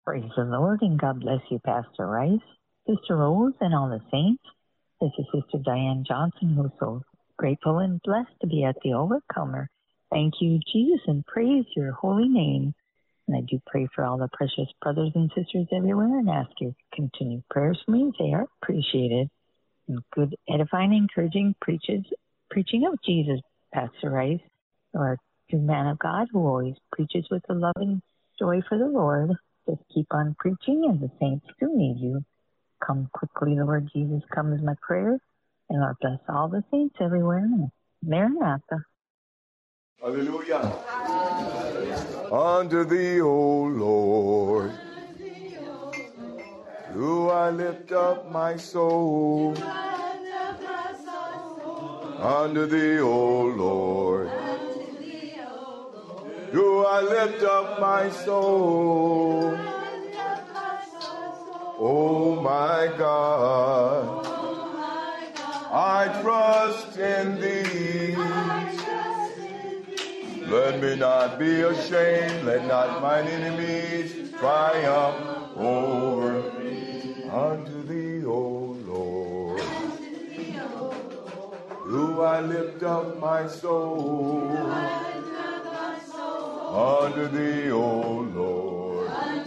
Praise the Lord, and God bless you, Pastor Rice, Sister Rose, and all the saints. This is Sister Diane Johnson, who's so grateful and blessed to be at the Overcomer. Thank you, Jesus, and praise your holy name. And I do pray for all the precious brothers and sisters everywhere and ask your continued prayers for me. They are appreciated. And good, edifying, encouraging preaching of Jesus, Pastor Rice, our true man of God who always preaches with a love and joy for the Lord. Just keep on preaching, and the saints do need you. Come quickly, Lord Jesus, come is my prayer. And Lord bless all the saints everywhere. Maranatha. Hallelujah. Unto thee, O Lord, do I lift up my soul. Unto thee, O Lord, do I lift up my soul. Oh my God, I trust in thee. Let me not be ashamed, let not mine enemies triumph over me. Unto thee, O Lord, do I lift up my soul. Unto thee, O Lord,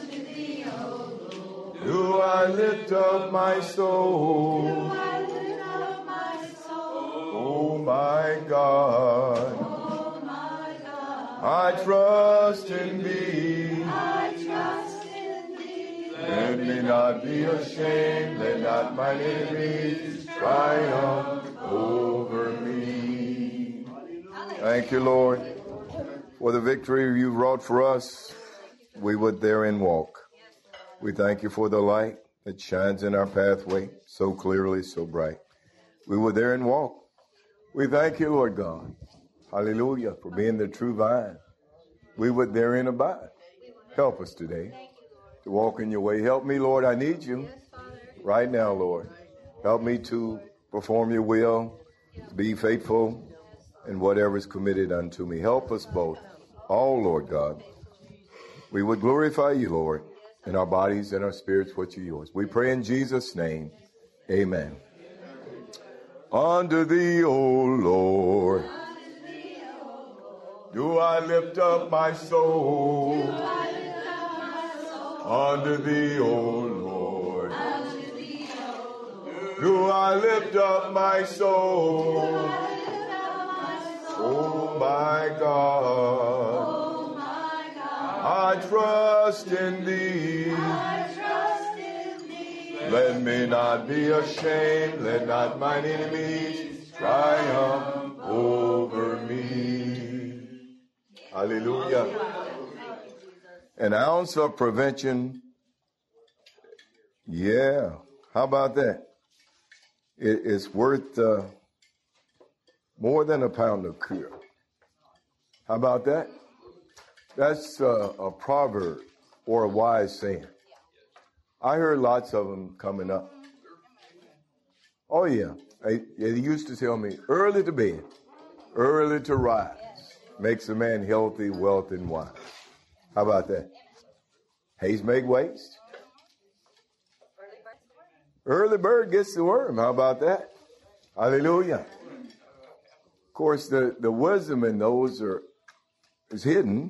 do I lift up my soul. Oh my God, I trust in thee. Let me not be ashamed, let not mine enemies triumph over me. Thank you, Lord, for the victory you wrought for us. We would therein walk. We thank you for the light that shines in our pathway so clearly, so bright. We would therein walk. We thank you, Lord God. Hallelujah, for being the true vine. We would therein abide. Help us today to walk in your way. Help me, Lord. I need you right now, Lord. Help me to perform your will, to be faithful in whatever is committed unto me. Help us both, all, Lord God. We would glorify you, Lord, in our bodies and our spirits, which are yours. We pray in Jesus' name. Amen. Unto thee, O Lord, do I lift up my soul. Unto thee, O Lord, do I lift up my soul. Oh my God, I trust in thee. Let me not be ashamed, let not mine enemies triumph over me. Hallelujah. An ounce of prevention, yeah. How about that? It's worth more than a pound of cure. How about that? That's a proverb or a wise saying. I heard lots of them coming up. Oh, yeah. They used to tell me, early to bed, early to rise, makes a man healthy, wealthy, and wise. How about that? Haste make waste. Early bird gets the worm. How about that? Hallelujah. Of course, the wisdom in those is hidden,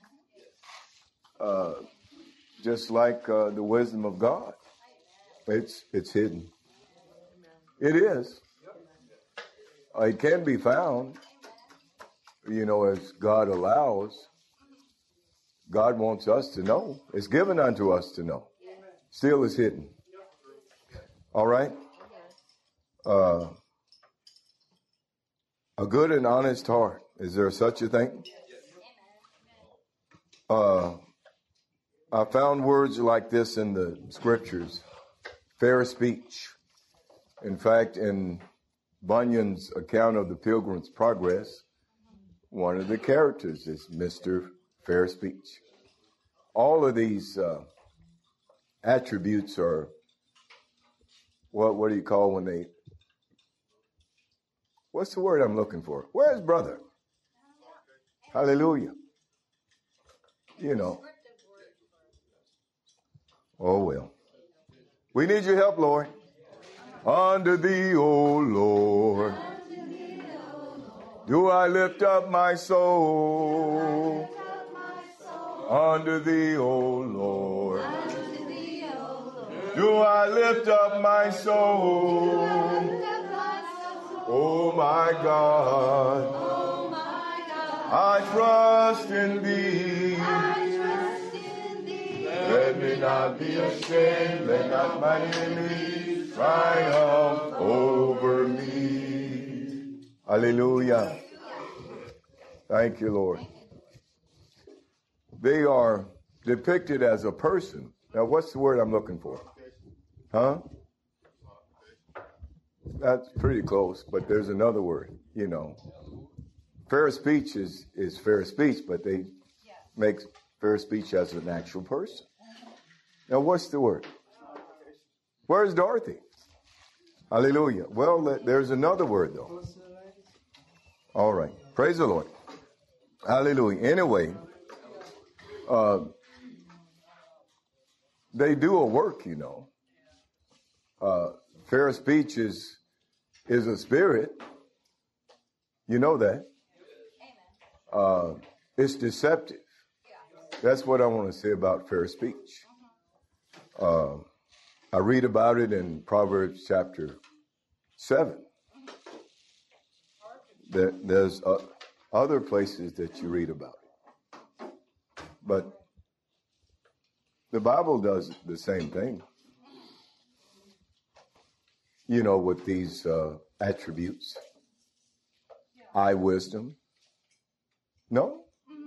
just like the wisdom of God. It's hidden. It is. It can be found, as God allows. God wants us to know. It's given unto us to know. Still is hidden. All right? A good and honest heart. Is there such a thing? I found words like this in the scriptures. Fair speech. In fact, in Bunyan's account of the Pilgrim's Progress, one of the characters is Mr. Fair Speech. All of these attributes are, what do you call when they, what's the word I'm looking for? Where's brother? Hallelujah. Oh, well. We need your help, Lord. Unto thee, O Lord, do I lift up my soul. Unto thee, O Lord, do I lift up my soul. Oh, my God, I trust in thee. Let me not be ashamed, let not my enemies triumph over me. Hallelujah. Thank you, Lord. They are depicted as a person. Now, what's the word I'm looking for? Huh? That's pretty close, but there's another word, you know. Fair speech is fair speech, but they make fair speech as an actual person. Now, what's the word? Where's Dorothy? Hallelujah. Well, there's another word, though. All right. Praise the Lord. Hallelujah. Anyway, they do a work, you know. Fair speech is a spirit. You know that. It's deceptive. That's what I want to say about fair speech. I read about it in Proverbs chapter 7. There's other places that you read about it. But the Bible does the same thing. You know, with these attributes. I, wisdom. No?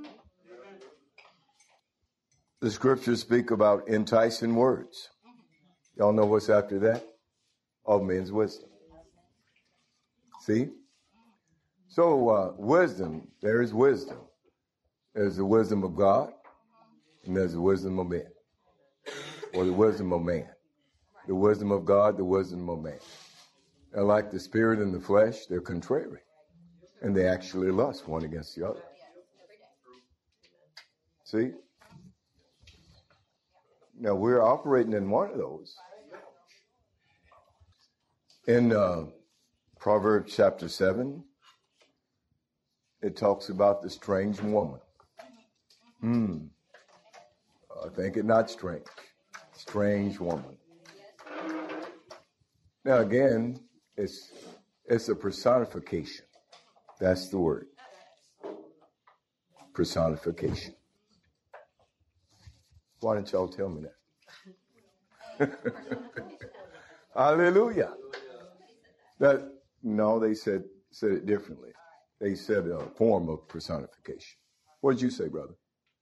The scriptures speak about enticing words. Y'all know what's after that? Of men's wisdom. See? So, wisdom, there is wisdom. There's the wisdom of God, and there's the wisdom of men. Or the wisdom of man. The wisdom of God, the wisdom of man. And like the spirit and the flesh, they're contrary. And they actually lust one against the other. See? Now, we're operating in one of those. In Proverbs chapter 7, it talks about the strange woman. Think it not strange. Strange woman. Now, again, it's a personification. That's the word. Personification. Why don't y'all tell me that? Hallelujah. No, they said it differently. They said a form of personification. What did you say, brother?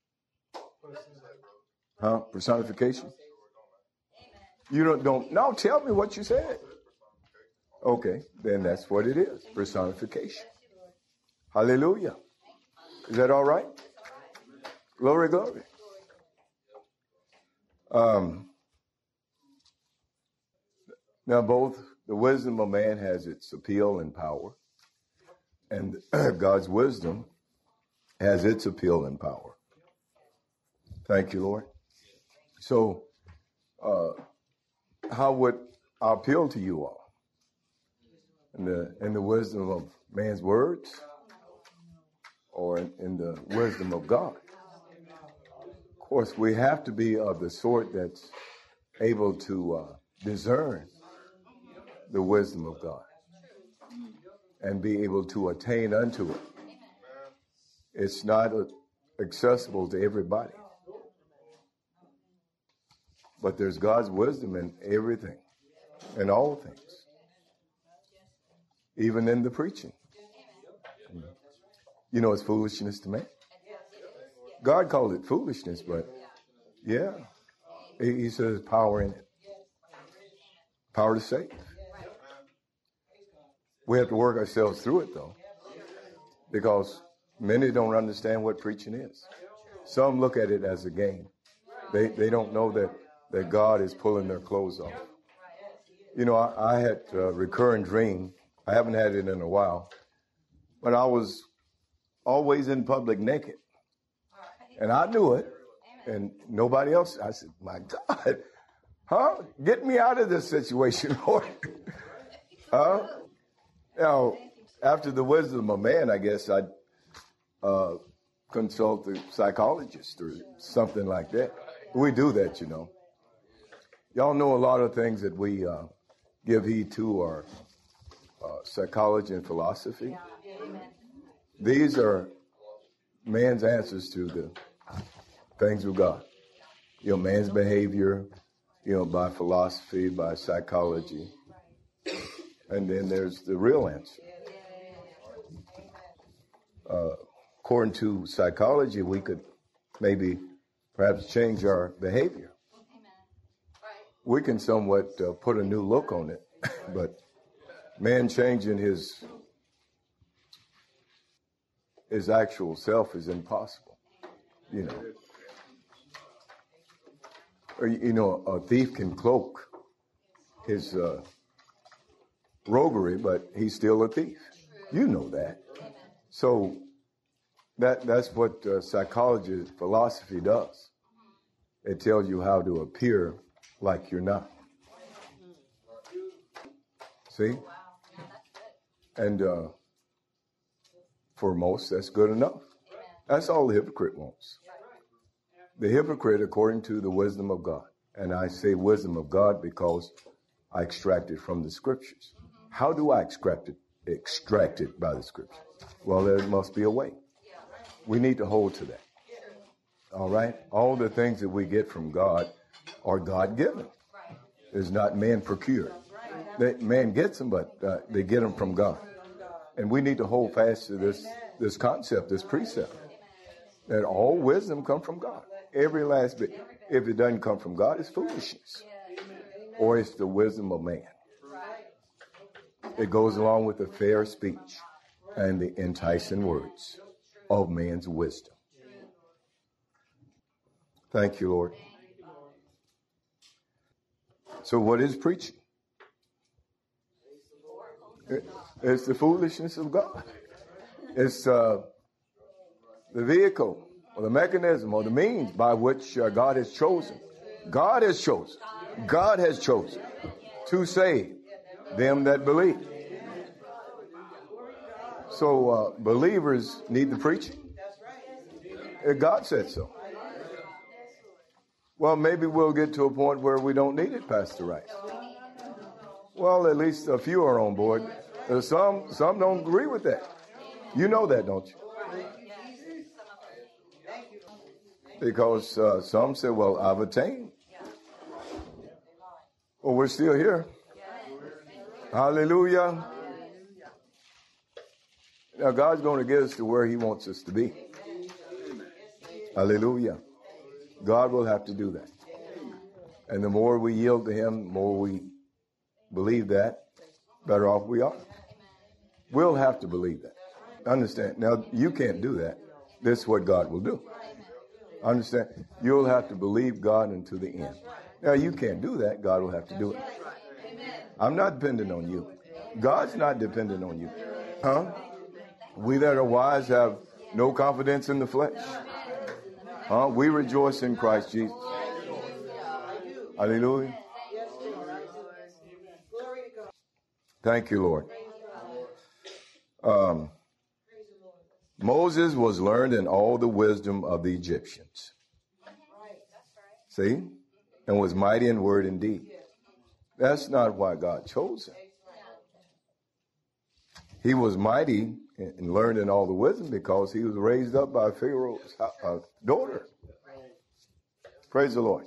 Huh? Personification? You don't. No, tell me what you said. Okay, then that's what it is. Personification. Hallelujah. Is that all right? Glory, glory. Now, both the wisdom of man has its appeal and power, and God's wisdom has its appeal and power. Thank you, Lord. So, how would I appeal to you all? In the wisdom of man's words, or in the wisdom of God? Of course, we have to be of the sort that's able to discern the wisdom of God and be able to attain unto it. It's not accessible to everybody. But there's God's wisdom in everything, in all things, even in the preaching. You know, it's foolishness to man. God called it foolishness, but yeah, he says power in it. Power to save. We have to work ourselves through it, though, because many don't understand what preaching is. Some look at it as a game. They don't know that God is pulling their clothes off. You know, I had a recurring dream. I haven't had it in a while, but I was always in public naked. And I knew it, and nobody else. I said, my God, Huh? Get me out of this situation, Lord. Huh? Now, after the wisdom of man, I guess I'd consult a psychologist or something like that. We do that, you know. Y'all know a lot of things that we give heed to are psychology and philosophy. These are man's answers to the things of God. You know, man's behavior, you know, by philosophy, by psychology. And then there's the real answer. According to psychology, we could maybe perhaps change our behavior. We can somewhat put a new look on it, but man changing his actual self is impossible, you know. Or, you know, a thief can cloak his roguery, but he's still a thief. You know that. So that's what psychology, philosophy does. It tells you how to appear like you're not. See? And for most, that's good enough. That's all the hypocrite wants. The hypocrite, according to the wisdom of God. And I say wisdom of God because I extract it from the scriptures. How do I extract it by the scriptures? Well, there must be a way. We need to hold to that. All right? All the things that we get from God are God-given. It's not man-procured. Man gets them, but they get them from God. And we need to hold fast to this concept, this precept, that all wisdom comes from God. Every last bit. If it doesn't come from God, it's foolishness. Or it's the wisdom of man. It goes along with the fair speech and the enticing words of man's wisdom. Thank you, Lord. So what is preaching? It's the foolishness of God. It's the vehicle or the mechanism or the means by which God has chosen. God has chosen. God has chosen to save them that believe. So believers need the preaching. God said so. Well, maybe we'll get to a point where we don't need it, Pastor Rice. Well, at least a few are on board. Some don't agree with that. You know that, don't you? Because some say, well, I've attained. Well, we're still here. Hallelujah. Now, God's going to get us to where he wants us to be. Hallelujah. God will have to do that. And the more we yield to him, the more we believe that, better off we are. We'll have to believe that. Understand? Now, you can't do that. This is what God will do. Understand? You'll have to believe God unto the end. Now, you can't do that. God will have to do it. I'm not dependent on you. God's not dependent on you. Huh? We that are wise have no confidence in the flesh. Huh? We rejoice in Christ Jesus. Hallelujah. Thank you, Lord. Moses was learned in all the wisdom of the Egyptians. See? And was mighty in word and deed. That's not why God chose him. He was mighty and learned in all the wisdom because he was raised up by Pharaoh's daughter. Praise the Lord.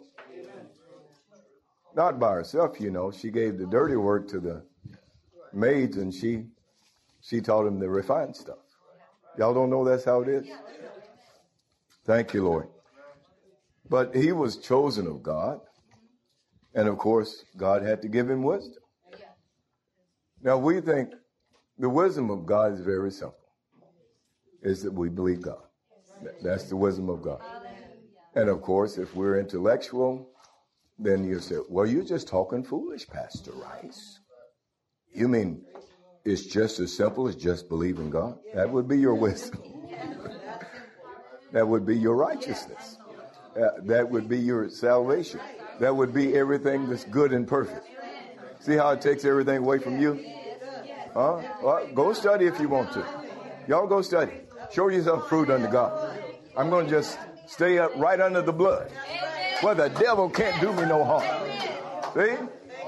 Not by herself, you know. She gave the dirty work to the maids and she taught him the refined stuff. Y'all don't know that's how it is? Thank you, Lord. But he was chosen of God. And of course, God had to give him wisdom. Now we think the wisdom of God is very simple. Is that we believe God. That's the wisdom of God. And of course, if we're intellectual, then you say, well, you're just talking foolish, Pastor Rice. You mean it's just as simple as just believing God? That would be your wisdom. That would be your righteousness. That would be your salvation. that would be everything that's good and perfect. See how it takes everything away from you? Huh? Well, go study if you want to. Y'all go study. Show yourself approved unto God. I'm going to just stay up right under the blood where the devil can't do me no harm. See?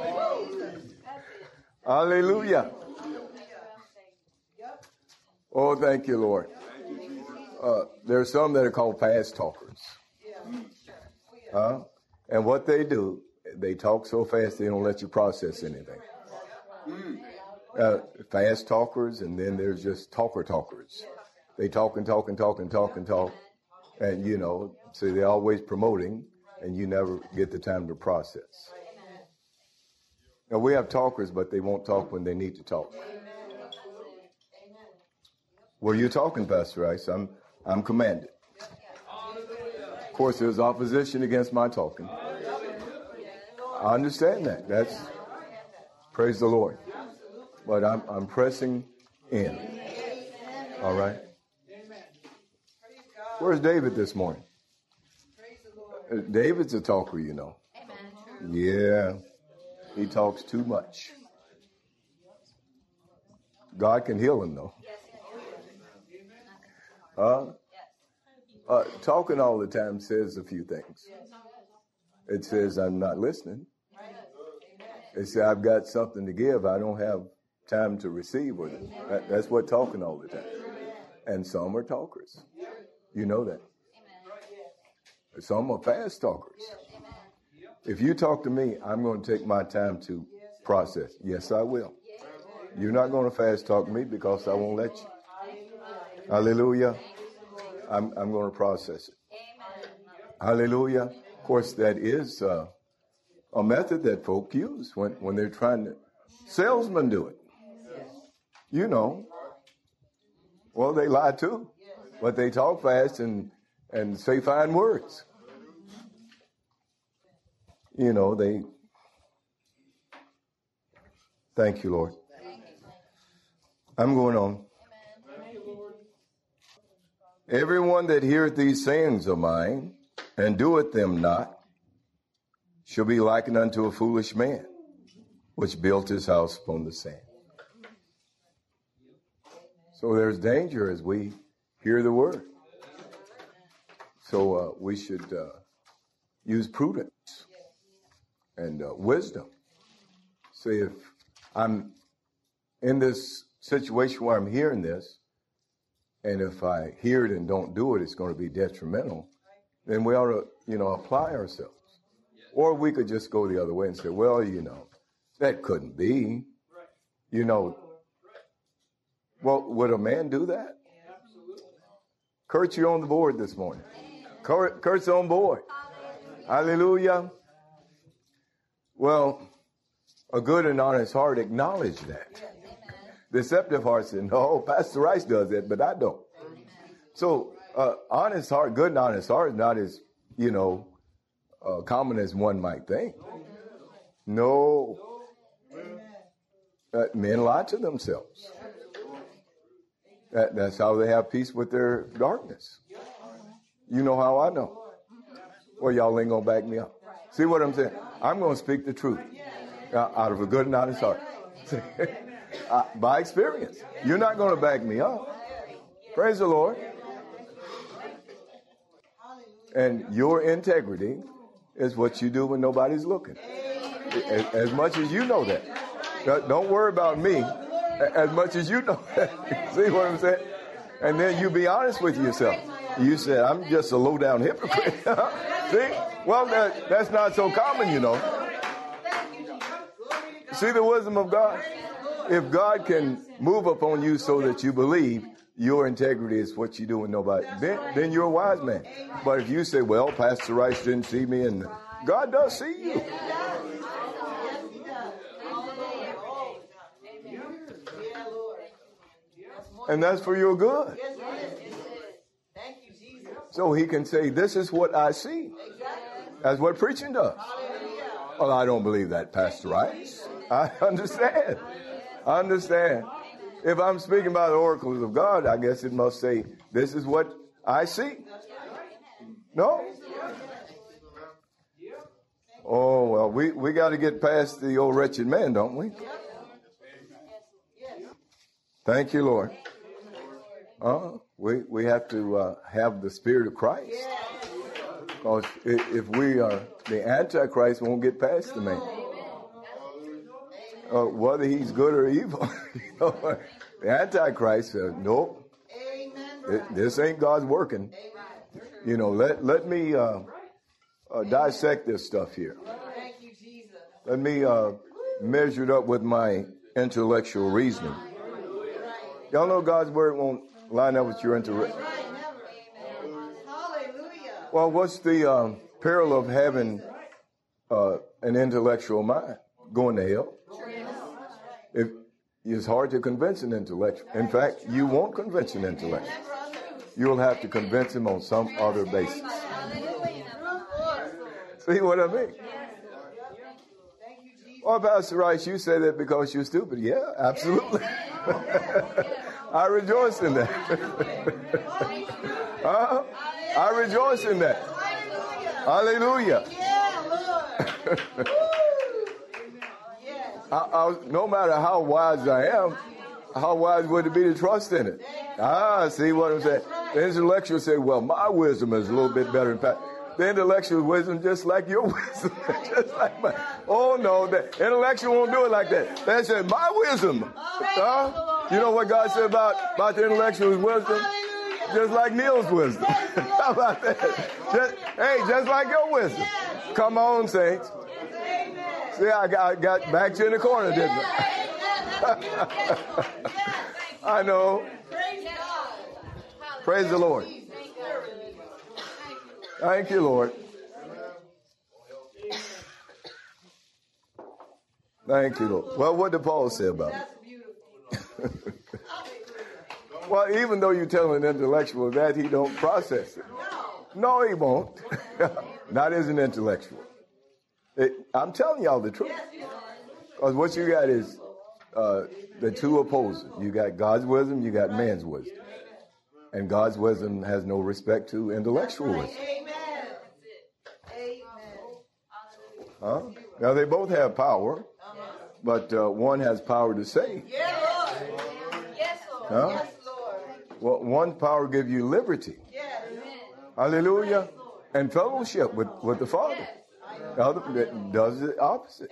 Hallelujah. Oh, thank you, Lord. There are some that are called fast talkers. And what they do, they talk so fast they don't let you process anything. Fast talkers, and then there's just talkers. They talk and talk and talk and talk and talk. And, you know, so they're always promoting, and you never get the time to process. Now, we have talkers, but they won't talk when they need to talk. Well, you're talking, Pastor Rice. I'm commanded. Of course, there's opposition against my talking. I understand that. That's, praise the Lord. But I'm pressing in. All right. Where's David this morning? David's a talker, you know. Yeah. He talks too much. God can heal him, though. Talking all the time says a few things. It says, I'm not listening. It says, I've got something to give. I don't have time to receive with it. That's what talking all the time. And some are talkers. You know that. Some are fast talkers. If you talk to me, I'm going to take my time to process. Yes, I will. You're not going to fast talk me because I won't let you. Hallelujah. I'm going to process it. Hallelujah. Of course, that is a method that folk use when they're trying to. Salesmen do it. You know. Well, they lie too. But they talk fast and say fine words. You know, they. Thank you, Lord. I'm going on. Everyone that heareth these sayings of mine and doeth them not shall be likened unto a foolish man, which built his house upon the sand. So there's danger as we hear the word. So we should use prudence and wisdom. See, if I'm in this situation where I'm hearing this, and if I hear it and don't do it, it's going to be detrimental, then we ought to, apply ourselves. Or we could just go the other way and say, well, that couldn't be. Well, would a man do that? Kurt, you're on the board this morning. Kurt's on board. Hallelujah. Well, a good and honest heart acknowledge that. Deceptive heart said, no, Pastor Rice does that, but I don't. So, honest heart, good and honest heart is not as, common as one might think. No. Men lie to themselves. That's how they have peace with their darkness. You know how I know? Well, y'all ain't going to back me up. See what I'm saying? I'm going to speak the truth out of a good and honest heart. By experience. You're not going to back me up. Praise the Lord. And your integrity is what you do when nobody's looking. As much as you know that. Don't worry about me. As much as you know that. See what I'm saying? And then you be honest with yourself. You said, I'm just a low-down hypocrite. See? Well, that's not so common, See the wisdom of God? If God can move upon you so that you believe your integrity is what you do with nobody, then you're a wise man. But if you say, well, Pastor Rice didn't see me, and God does see you. And that's for your good. So he can say, this is what I see. That's what preaching does. Well, I don't believe that, Pastor Rice. I understand. I understand. If I'm speaking by the oracles of God, I guess it must say, this is what I see. No? Oh, We got to get past the old wretched man, don't we? Thank you, Lord. We have to have the Spirit of Christ. Because if we are the Antichrist, we won't get past the man. Whether he's good or evil. The Antichrist says, nope, this ain't God's working. Let me dissect this stuff here. Let me measure it up with my intellectual reasoning. Y'all know God's word won't line up with your intellect. Well, what's the peril of having an intellectual mind? Going to hell. It's hard to convince an intellectual. In fact, you won't convince an intellectual. You'll have to convince him on some other basis. See what I mean? Oh, Pastor Rice, you say that because you're stupid. Yeah, absolutely. I rejoice in that. I rejoice in that. Hallelujah. No matter how wise I am, how wise would it be to trust in it? See what I'm saying? The intellectual say, well, my wisdom is a little bit better than Pat. The intellectual wisdom just like your wisdom. Just like mine. Oh, no, the intellectual won't do it like that. They say, my wisdom. You know what God said about the intellectual's wisdom? Just like Neil's wisdom. How about that? Just like your wisdom. Come on, saints. See, I got backed you in the corner, didn't I? I know. Praise the Lord. Thank you, Lord. Thank you, Lord. Well, what did Paul say about it? Well, even though you tell an intellectual that, he don't process it. No, he won't. Not as an intellectual. I'm telling y'all the truth. Because what you got is the two opposers. You got God's wisdom, you got man's wisdom. And God's wisdom has no respect to intellectual wisdom. Now, they both have power, but one has power to save. Well, one power gives you liberty. Hallelujah. And fellowship with the Father. The other does the opposite.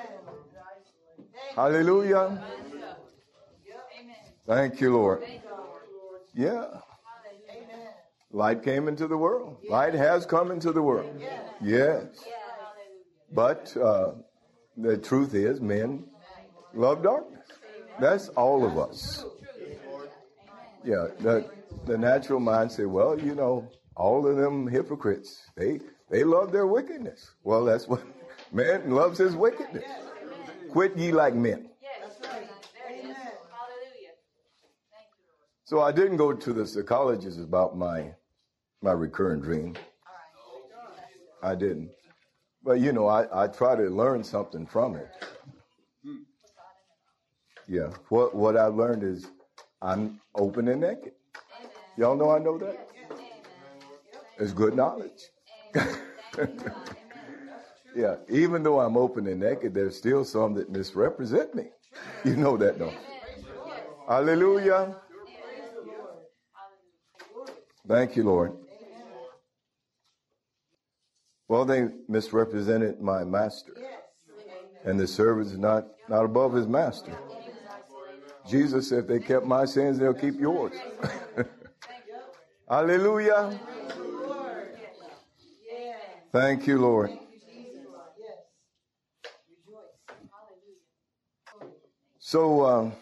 Hallelujah. Thank you, Lord. Yeah. Light came into the world. Light has come into the world. Yes. But the truth is, men love darkness. That's all of us. Yeah. The natural mind say, well, all of them hypocrites, they love their wickedness. Well, that's what man loves, his wickedness. Quit ye like men. So I didn't go to the psychologist about my recurrent dream. I didn't. But, I try to learn something from it. Yeah. What I learned is I'm open and naked. Y'all know I know that? It's good knowledge. Yeah. Even though I'm open and naked, there's still some that misrepresent me. You know that, don't you? Hallelujah. Thank you, Lord. Well, they misrepresented my master. And the servant is not above his master. Jesus said, if they kept my sins, they'll keep yours. Hallelujah. Thank you, Lord. So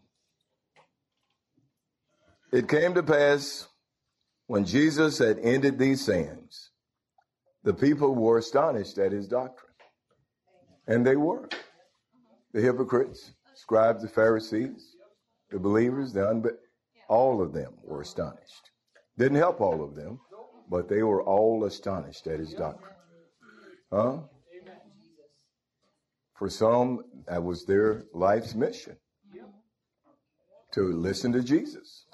it came to pass when Jesus had ended these sayings, the people were astonished at his doctrine. And they were. The hypocrites, scribes, the Pharisees, the believers, all of them were astonished. Didn't help all of them, but they were all astonished at his doctrine. For some, that was their life's mission, to listen to Jesus,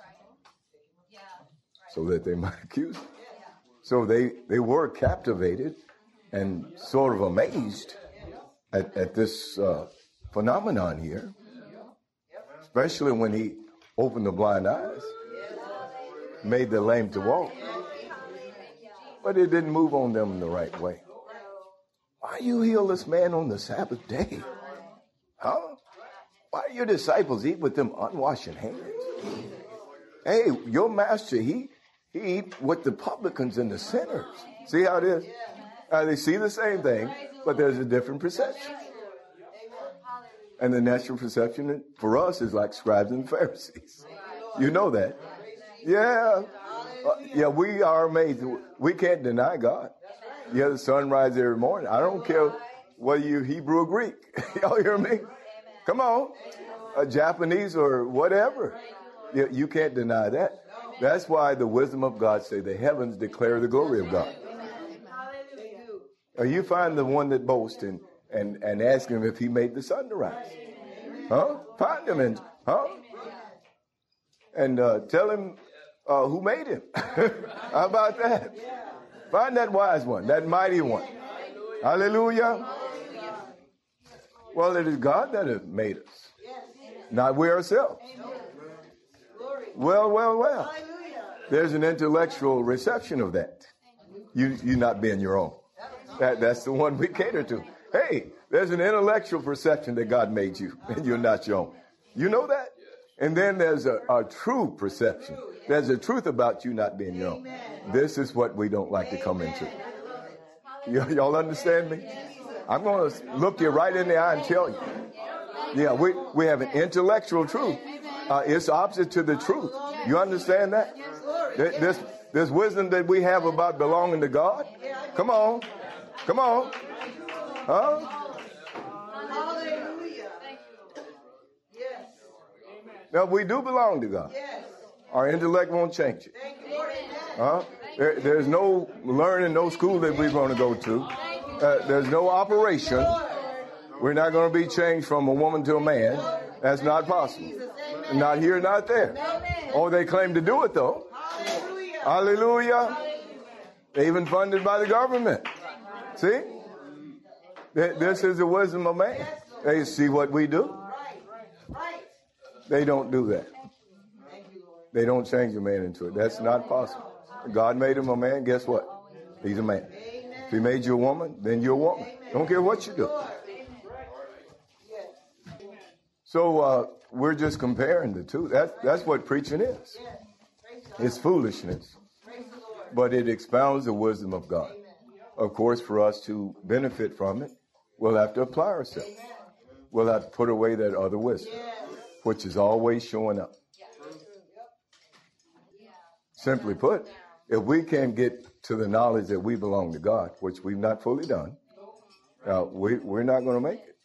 so that they might accuse him. So they were captivated and sort of amazed at this phenomenon here, especially when he opened the blind eyes, made the lame to walk, but it didn't move on them the right way. Why you heal this man on the Sabbath day? Huh? Why do your disciples eat with them unwashed hands? Hey, your master, he eat with the publicans and the sinners. See how it is? They see the same thing, but there's a different perception. And the natural perception for us is like scribes and Pharisees. You know that. Yeah. We are amazed. We can't deny God. Yeah, the sun rises every morning. I don't care whether you're Hebrew or Greek. Y'all hear me? Come on. Japanese or whatever. You can't deny that. That's why the wisdom of God say the heavens declare the glory of God. Or you find the one that boasts and ask him if he made the sun to rise. Huh? Find him and tell him who made him. How about that? Find that wise one, that mighty one. Hallelujah. Well, it is God that has made us, not we ourselves. Well. There's an intellectual reception of that. You not being your own. That's the one we cater to. Hey, there's an intellectual perception that God made you, and you're not your own. You know that? And then there's a true perception. There's a truth about you not being your own. This is what we don't like to come into. Y'all understand me? I'm going to look you right in the eye and tell you. Yeah, we have an intellectual truth. It's opposite to the truth. You understand that? This wisdom that we have about belonging to God. Come on. Huh? Now, we do belong to God. Our intellect won't change it. Huh? There's no learning, no school that we're going to go to. There's no operation. We're not going to be changed from a woman to a man. That's not possible. Not here, not there. Oh, they claim to do it, though. Hallelujah. They're even funded by the government. See? This is the wisdom of man. They see what we do. They don't do that. They don't change a man into it. That's not possible. God made him a man. Guess what? He's a man. If he made you a woman, then you're a woman. Don't care what you do. So we're just comparing the two. That's what preaching is. It's foolishness. But it expounds the wisdom of God. Of course, for us to benefit from it, we'll have to apply ourselves. We'll have to put away that other wisdom, which is always showing up. Simply put, if we can't get to the knowledge that we belong to God, which we've not fully done, we're not going to make it.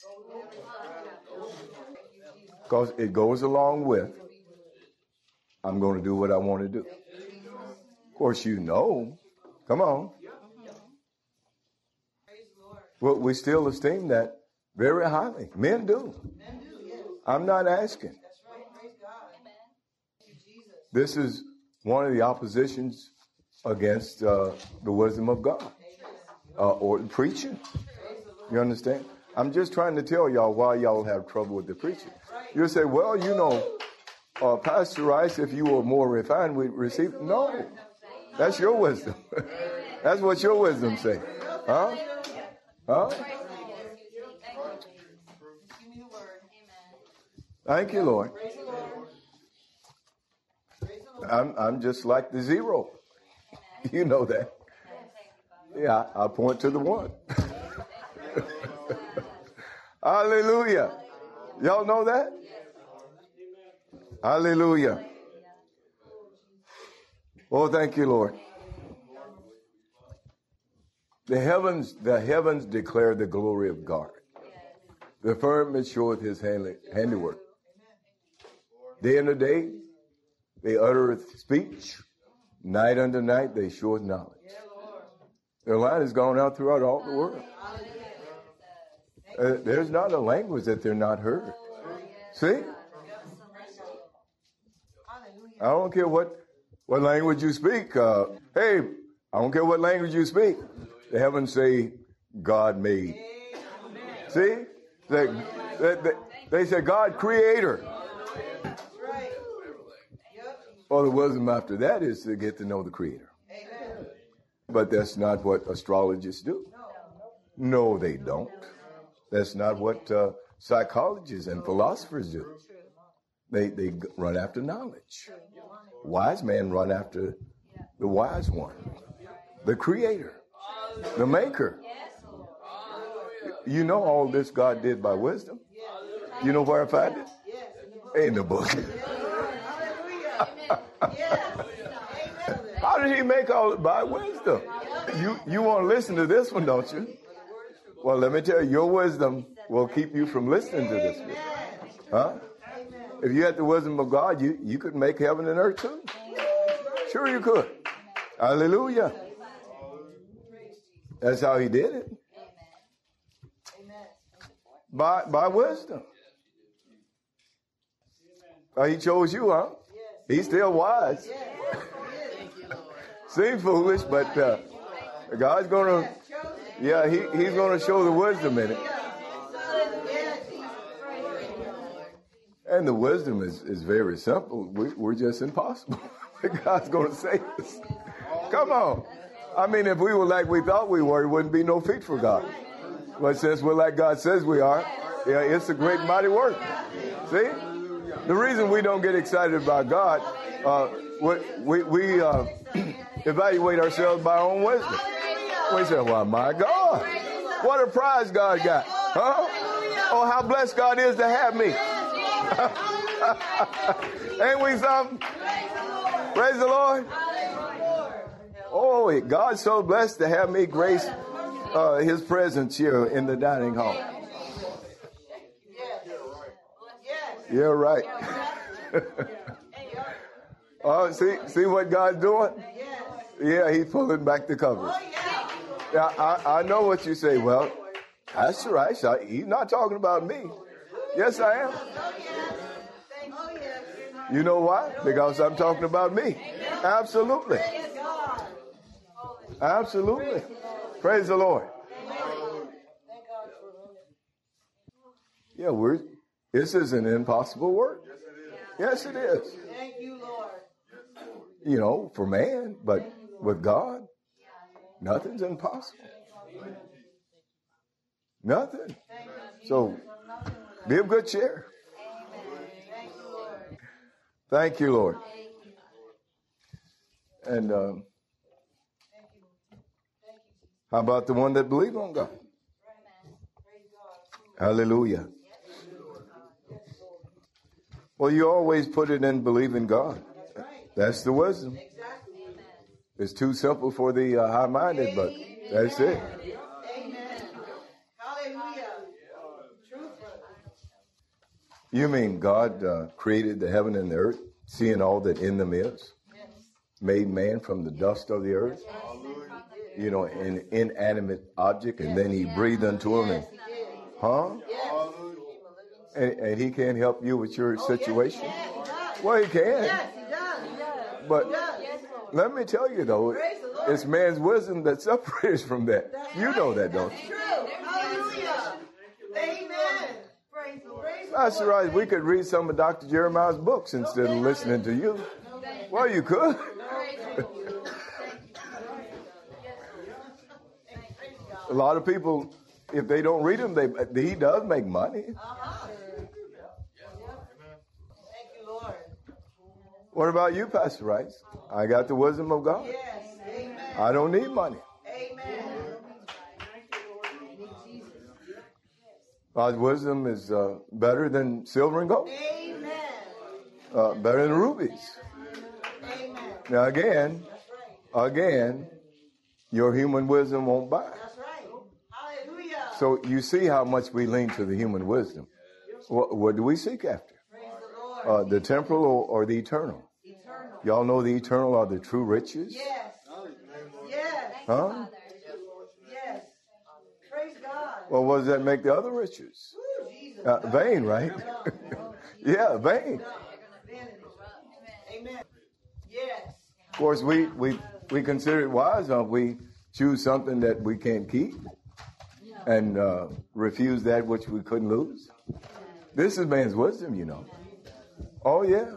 Because it goes along with, I'm going to do what I want to do. Of course, you know. Come on. Well, we still esteem that very highly. Men do. I'm not asking. This is one of the oppositions against the wisdom of God or preaching. You understand? I'm just trying to tell y'all why y'all have trouble with the preaching. You'll say, well, you know, Pastor Rice, if you were more refined, we'd receive. No, that's your wisdom. That's what your wisdom say. Huh? Thank you, Lord. I'm just like the zero. You know that. Yeah, I point to the one. Hallelujah. Y'all know that? Hallelujah. Oh, thank you, Lord. The heavens declare the glory of God. The firmament showeth his handiwork. Day unto day, they uttereth speech. Night unto night, they showeth knowledge. Their light has gone out throughout all the world. There's not a language that they're not heard. See? I don't care what language you speak. Hey, I don't care what language you speak. The heavens say God made. See? They say God creator. Well, the wisdom after that is to get to know the creator. But that's not what astrologists do. No, they don't. That's not what psychologists and philosophers do. They run after knowledge. Wise men run after the wise one, the creator, the maker. You know all this God did by wisdom? You know where I find it? In the book. How did he make all it? By wisdom? You want to listen to this one, don't you? Well, let me tell you, your wisdom will keep you from listening to this one. Huh? If you had the wisdom of God, you could make heaven and earth too. Sure you could. Hallelujah. That's how he did it. By wisdom. He chose you, huh? He's still wise. Seems foolish, but God's going to, he's going to show the wisdom in it. And the wisdom is very simple. We're just impossible. God's going to save us. Come on. I mean, if we were like we thought we were, it wouldn't be no feat for God. But since we're like God says we are, it's a great mighty work. See? The reason we don't get excited about God, we evaluate ourselves by our own wisdom. We say, well, my God, what a prize God got. Huh? Oh, how blessed God is to have me. Ain't we something? Praise the Lord. Oh, God's so blessed to have me grace his presence here in the dining hall. You're right. Oh, see what God's doing? Yeah, he's pulling back the covers. Yeah, I know what you say. Well, that's right. He's not talking about me. Yes, I am. You know why? Because I'm talking about me. Absolutely. Absolutely. Praise the Lord. Yeah, this is an impossible work. Yes, it is. Thank you, Lord. You know, for man, but with God, nothing's impossible. Nothing. So, be of good cheer. Thank you, Lord. And how about the one that believes on God? Hallelujah. Well, you always put it in believing God. That's the wisdom. It's too simple for the high-minded, but that's it. You mean God created the heaven and the earth, seeing all that in them is, made man from the dust of the earth, you know, an inanimate object, and then he breathed unto him, and he can't help you with your situation? Well, he can. But let me tell you, though, it's man's wisdom that separates from that. You know that, don't you? That's right. We could read some of Dr. Jeremiah's books instead of listening to you. Well, you could. A lot of people, if they don't read him, he does make money. What about you, Pastor Rice? I got the wisdom of God. I don't need money. God's wisdom is better than silver and gold. Better than rubies. Now again, your human wisdom won't buy. So you see how much we lean to the human wisdom. What do we seek after? The temporal or the eternal? Y'all know the eternal are the true riches? Yes. Huh? Yes. Praise God. Well, what does that make the other riches? Vain, right? Yeah, vain. Amen. Yes. Of course, we consider it wise if we choose something that we can't keep. and refuse that which we couldn't lose. This is man's wisdom, you know. Oh, yeah.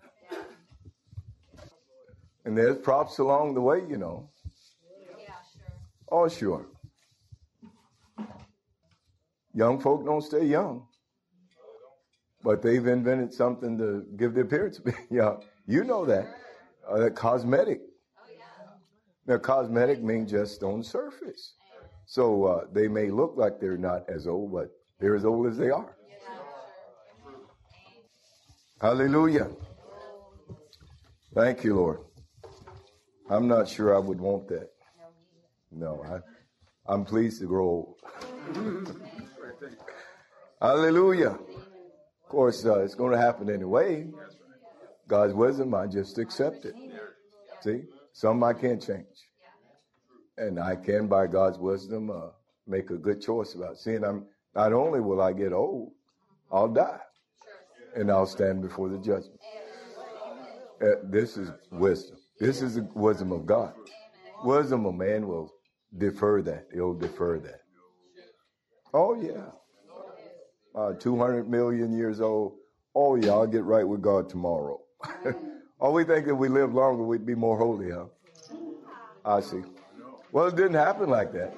And there's props along the way, you know. Oh, sure. Young folk don't stay young. But they've invented something to give the appearance. Yeah, you know that. Cosmetic. Now, cosmetic means just on the surface. So they may look like they're not as old, but they're as old as they are. Hallelujah. Thank you, Lord. I'm not sure I would want that. No, I'm pleased to grow old. Hallelujah. Of course, it's going to happen anyway. God's wisdom, I just accept it. See, some I can't change. And I can, by God's wisdom, make a good choice about it. Seeing not only will I get old, I'll die. And I'll stand before the judgment. This is wisdom. This is the wisdom of God. Wisdom of man will defer that. He'll defer that. Oh, yeah. 200 million years old. Oh, yeah, I'll get right with God tomorrow. Oh, we think that we live longer, we'd be more holy, huh? I see. Well, it didn't happen like that.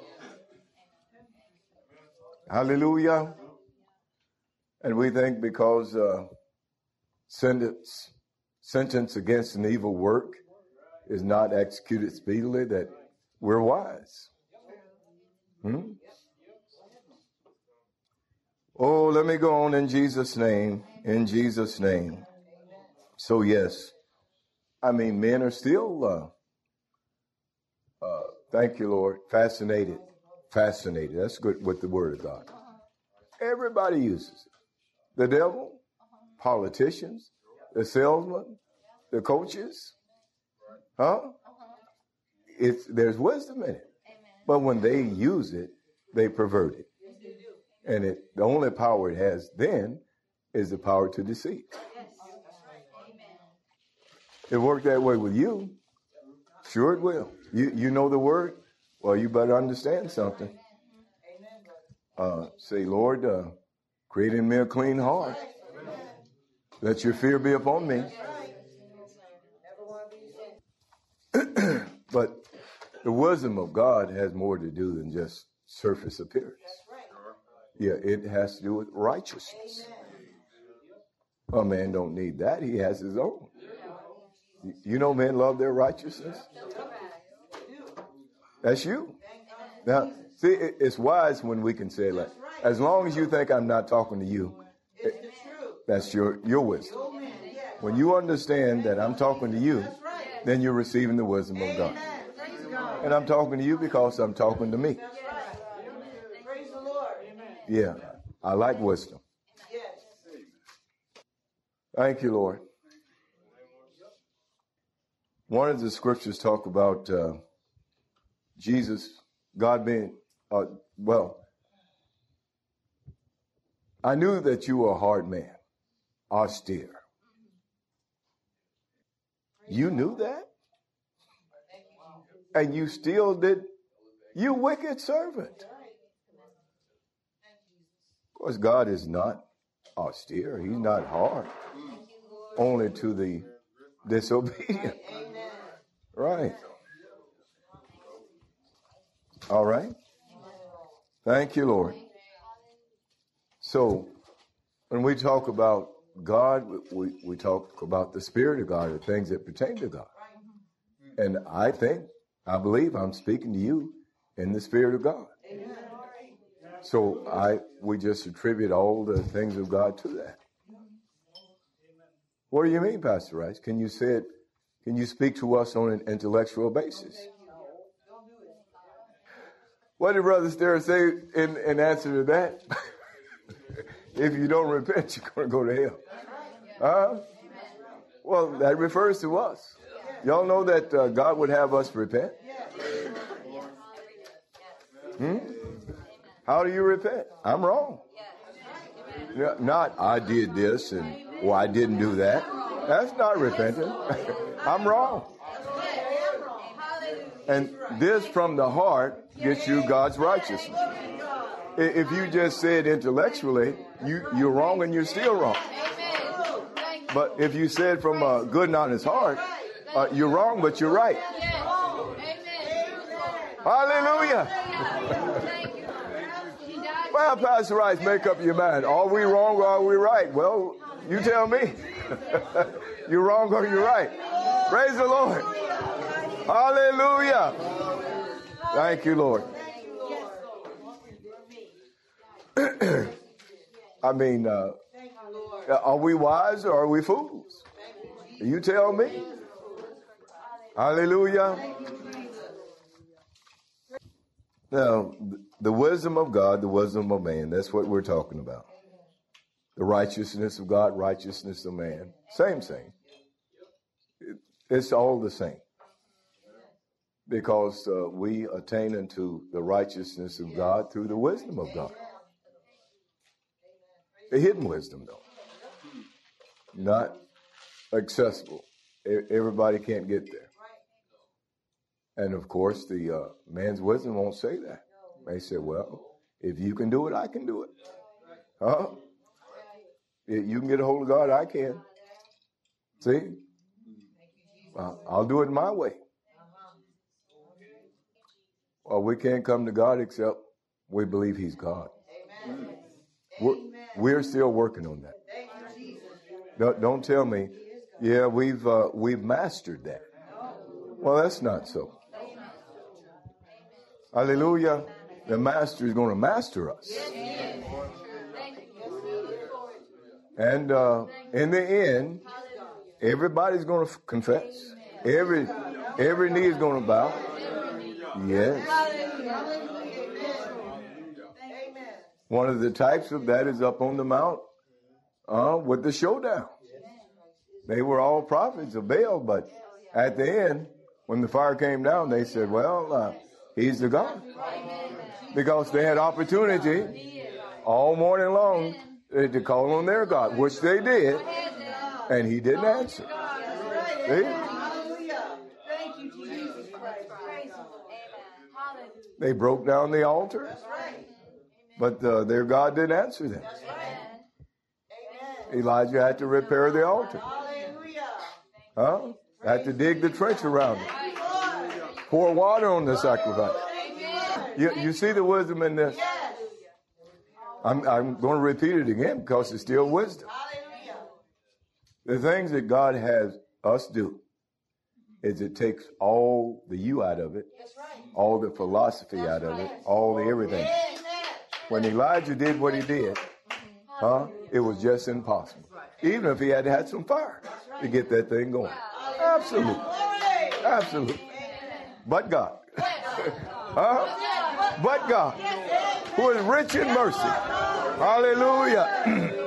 Hallelujah. And we think because sentence against an evil work is not executed speedily that we're wise. Oh, let me go on in Jesus' name. In Jesus' name. So, yes. I mean, men are still, thank you, Lord, fascinated. Fascinated. That's good with the word of God. Everybody uses it. The devil, politicians, the salesmen, the coaches. Huh? There's wisdom in it. But when they use it, they pervert it. And the only power it has then is the power to deceive. It worked that way with you. Sure it will. You know the word? Well, you better understand something. Say, Lord, create in me a clean heart. Let your fear be upon me. But the wisdom of God has more to do than just surface appearance. Yeah, it has to do with righteousness. A man don't need that. He has his own. You know men love their righteousness? That's you. Now, see, it's wise when we can say that. As long as you think I'm not talking to you, that's your wisdom. When you understand that I'm talking to you, then you're receiving the wisdom of God. And I'm talking to you because I'm talking to me. Yeah, I like wisdom. Thank you, Lord. One of the scriptures talk about Jesus, God being, I knew that you were a hard man, austere. You knew that? And you still did, you wicked servant. Of course, God is not austere. He's not hard. Only to the disobedient. Right. All right. Thank you, Lord. So, when we talk about God, we talk about the Spirit of God, the things that pertain to God. And I believe I'm speaking to you in the Spirit of God. So we just attribute all the things of God to that. What do you mean, Pastor Rice? Can you say it? Can you speak to us on an intellectual basis? What did Brother Stare say in answer to that? If you don't repent, you're going to go to hell. Well, that refers to us. Y'all know that God would have us repent? How do you repent? I'm wrong. Not I did this and I didn't do that. That's not repenting. I'm wrong. And this from the heart gets you God's righteousness. If you just say it intellectually, you're wrong and you're still wrong. But if you say it from a good and honest heart, you're wrong, but you're right. Hallelujah. Well, Pastor Rice, make up your mind. Are we wrong or are we right? Well, you tell me. You're wrong or you're right. Praise the Lord. Hallelujah. Thank you, Lord. I mean, are we wise or are we fools? You tell me. Hallelujah. Now, the wisdom of God, the wisdom of man, that's what we're talking about. The righteousness of God, righteousness of man. Same thing. It's all the same. Because we attain unto the righteousness of God through the wisdom of God. The hidden wisdom, though. Not accessible. Everybody can't get there. And, of course, the man's wisdom won't say that. They say, well, if you can do it, I can do it. Huh? If you can get a hold of God, I can. See? I'll do it my way. Well, we can't come to God except we believe he's God. We're still working on that. Don't tell me, yeah, we've mastered that. Well, that's not so. Hallelujah. The master is going to master us. And in the end, everybody's going to confess. Every knee is going to bow. Yes. One of the types of that is up on the mount with the showdown. They were all prophets of Baal, but at the end, when the fire came down, they said, well, he's the God. Because they had opportunity all morning long to call on their God, which they did, and he didn't answer. See? They broke down the altar, but their God didn't answer them. Elijah had to repair the altar. Huh? Had to dig the trench around it. Pour water on the sacrifice. You see the wisdom in this? I'm going to repeat it again because it's still wisdom. The things that God has us do is it takes all the you out of it, all the philosophy out of it, all the everything. When Elijah did what he did, it was just impossible. Even if he had to have some fire to get that thing going. Absolutely. Absolutely. But God. But God, who is rich in mercy. Hallelujah.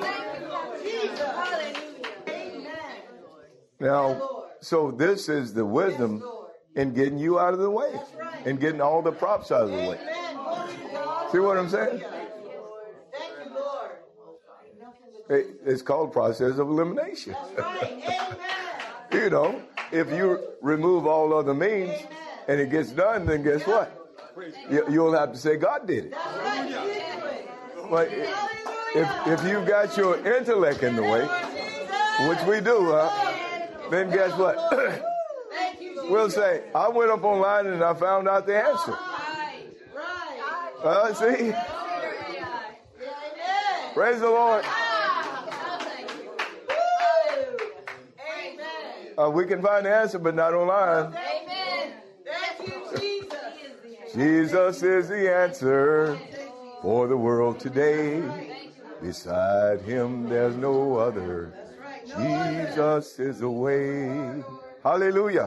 Now, so this is the wisdom in getting you out of the way and getting all the props out of the way. See what I'm saying? It's called process of elimination. You know, if you remove all other means and it gets done, then guess what? You'll have to say God did it. But if you've got your intellect in the way, which we do, then guess what? We'll say, I went up online and I found out the answer. See? Praise the Lord. We can find the answer, but not online. Jesus is the answer for the world today. Beside him, there's no other. Jesus is the way. Hallelujah.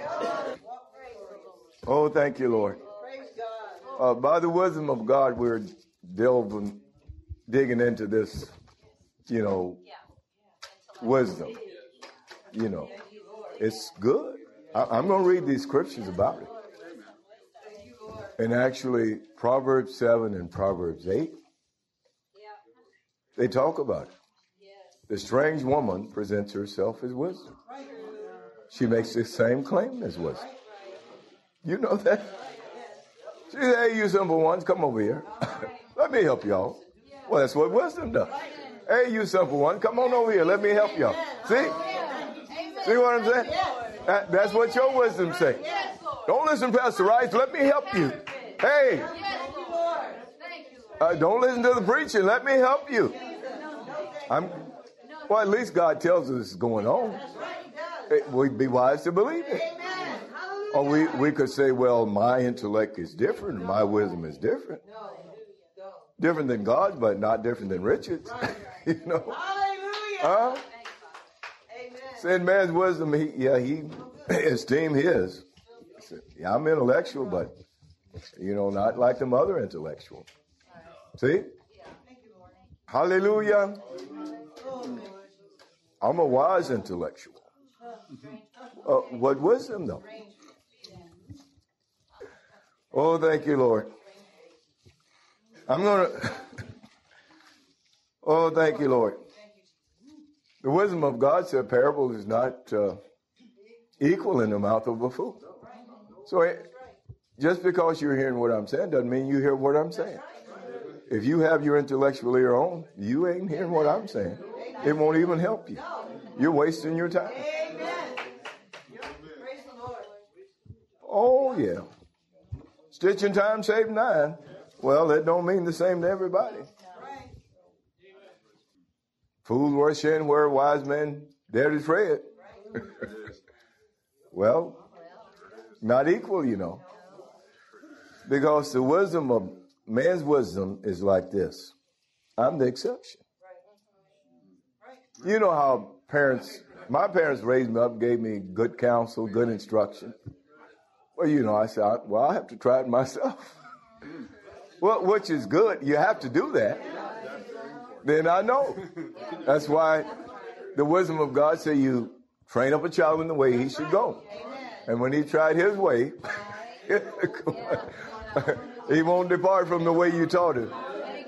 Oh, thank you, Lord. By the wisdom of God, we're digging into this, wisdom. It's good. I'm going to read these scriptures about it. And actually, Proverbs 7 and Proverbs 8, they talk about it. The strange woman presents herself as wisdom. She makes the same claim as wisdom. You know that? She says, hey, you simple ones, come over here. Let me help y'all. Well, that's what wisdom does. Hey, you simple one, come on over here. Let me help y'all. See? See what I'm saying? That's what your wisdom says. Don't listen, Pastor Rice. Let me help you. Hey. Don't listen to the preaching. Let me help you. Well, at least God tells us it's going on. We'd be wise to believe it. Or we could say, well, my intellect is different. My wisdom is different. Different than God's, but not different than Richard's. You know? Huh? Saying man's wisdom, he esteemed his. Yeah, I'm intellectual, but, not like them other intellectuals. See? Hallelujah. I'm a wise intellectual. What wisdom, though? Oh, thank you, Lord. Oh, thank you, Lord. The wisdom of God said parable is not equal in the mouth of a fool. So just because you're hearing what I'm saying doesn't mean you hear what I'm saying. If you have your intellectual ear on, you ain't hearing what I'm saying. It won't even help you. You're wasting your time. Oh, yeah. Stitching time save 9. Well, that don't mean the same to everybody. Fools worth sharing where wise men dare to tread. Well, not equal, Because the wisdom of man's wisdom is like this. I'm the exception. You know how my parents raised me up, gave me good counsel, good instruction. Well, I said, I have to try it myself. Well, which is good. You have to do that. Then I know. That's why the wisdom of God said you train up a child in the way he should go. And when he tried his way, he won't depart from the way you taught him.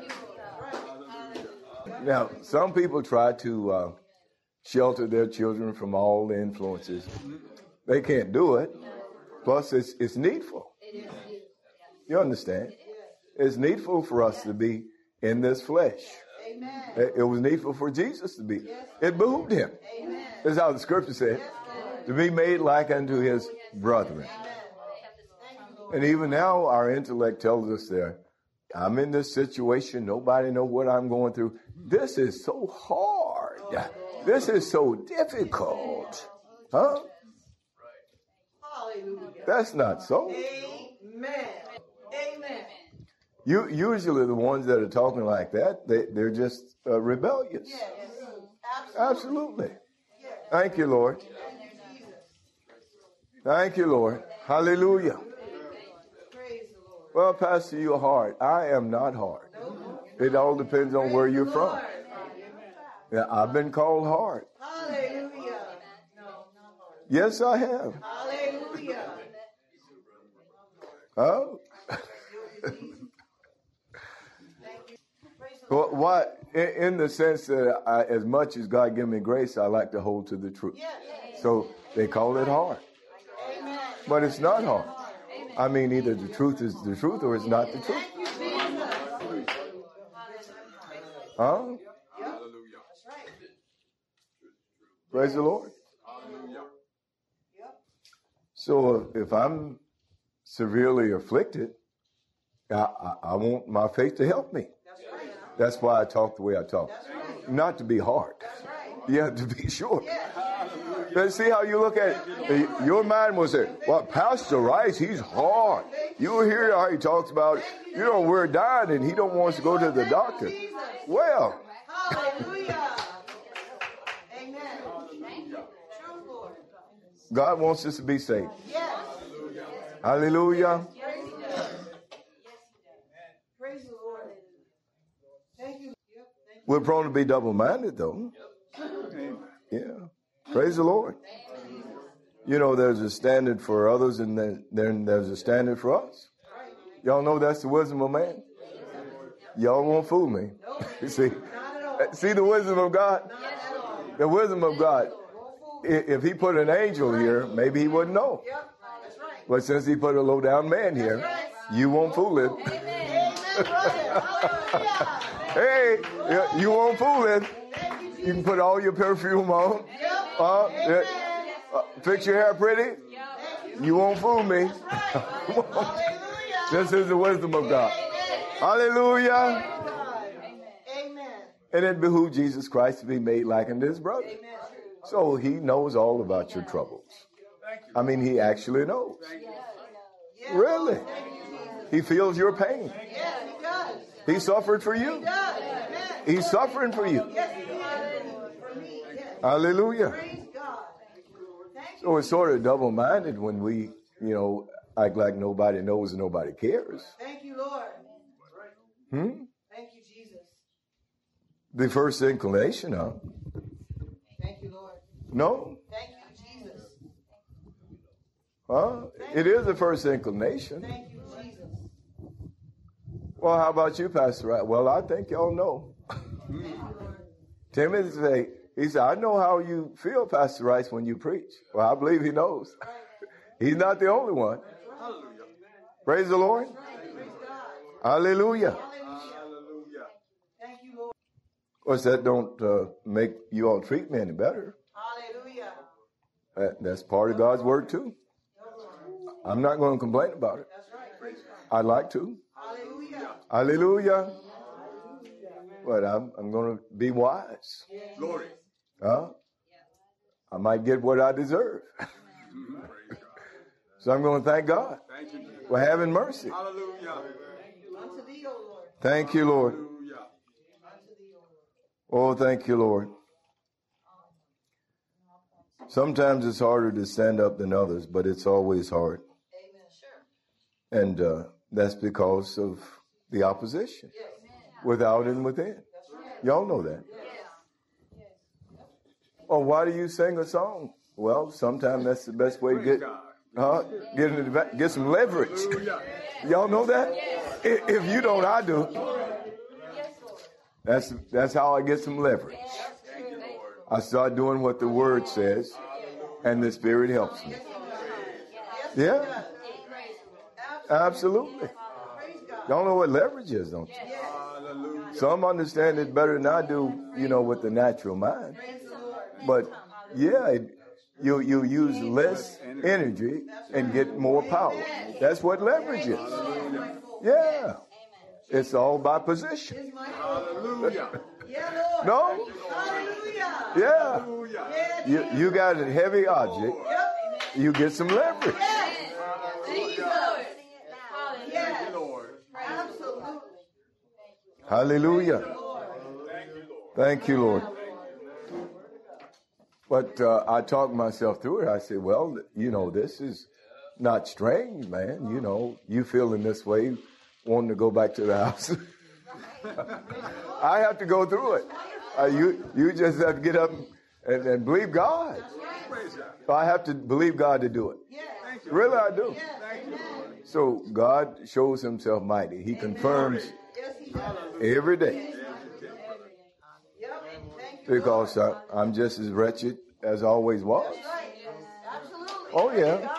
Now, some people try to shelter their children from all the influences. They can't do it. Plus, it's needful. You understand? It's needful for us to be in this flesh. It was needful for Jesus to be. It behooved him. This is how the scripture said, to be made like unto his brethren. And even now, our intellect tells us there, I'm in this situation. Nobody knows what I'm going through. This is so hard. This is so difficult. Huh? That's not so. Amen. Amen. Usually the ones that are talking like that, they're just rebellious. Yes. Absolutely. Thank you, Lord. Thank you, Lord. Hallelujah. Well, Pastor, you're hard. I am not hard. It all depends on where you're from. Yeah, I've been called hard. Hallelujah. Yes, I have. Hallelujah. Oh. Well, what? In the sense that as much as God give me grace, I like to hold to the truth. So they call it hard. But it's not hard. I mean, either the truth is the truth or it's not the truth. Huh? Praise the Lord. So if I'm severely afflicted, I want my faith to help me. That's why I talk the way I talk. Not to be hard. Yeah, to be short. Let's see how you look at it. Your mind will say, well, Pastor Rice, he's hard. You hear how he talks about, we're dying and he don't want us to go to the doctor. Well. Hallelujah. Amen. God wants us to be saved. Hallelujah. Praise the Lord. Thank you. We're prone to be double-minded, though. Yeah. Praise the Lord. There's a standard for others, and then there's a standard for us. Y'all know that's the wisdom of man. Y'all won't fool me. See the wisdom of God? The wisdom of God. If he put an angel here, maybe he wouldn't know. But since he put a low-down man here, you won't fool him. Hey, you won't fool it. You can put all your perfume on. Fix your hair pretty. You won't fool me. This is the wisdom of God. Hallelujah. And it behooved Jesus Christ to be made like unto his brother. So he knows all about your troubles. I mean, he actually knows. Really. He feels your pain. He suffered for you. He's suffering for you. Hallelujah. So it's sort of double-minded when we, act like nobody knows and nobody cares. Thank you, Lord. Thank you, Jesus. The first inclination of. Thank you, Lord. No. Thank you, Jesus. It is the first inclination. Thank you, Jesus. Well, how about you, Pastor Wright? Well, I think y'all know. Timothy said, I know how you feel, Pastor Rice, when you preach. Well, I believe he knows. He's not the only one. Praise the Lord. Hallelujah. Thank you, Lord. Of course, that don't make you all treat me any better. Hallelujah. That's part of God's word, too. I'm not going to complain about it. That's right. I'd like to. Hallelujah. Hallelujah. But I'm going to be wise. Glory. I might get what I deserve. So I'm going to thank God for having mercy. Hallelujah. Unto thee, O Lord. Thank you, Lord. Hallelujah. Unto thee, O Lord. Oh, thank you, Lord. Sometimes it's harder to stand up than others, but it's always hard. Amen. Sure. And that's because of the opposition, without and within. Y'all know that. Oh, why do you sing a song? Well, sometimes that's the best way to get some leverage. Y'all know that? If you don't, I do. That's how I get some leverage. I start doing what the Word says, and the Spirit helps me. Yeah, absolutely. Y'all know what leverage is, don't you? Some understand it better than I do, with the natural mind. But yeah, you use less energy and get more power. That's what leverage is. Yeah. It's all by position. Hallelujah. No? Yeah. You got a heavy object. You get some leverage. Hallelujah. Thank you, Lord. But I talked myself through it. I said, well, this is not strange, man. You feeling this way, wanting to go back to the house. I have to go through it. You just have to get up and believe God. I have to believe God to do it. Really, I do. So God shows himself mighty. He confirms every day. Because I'm just as wretched as I always was. Oh, yeah.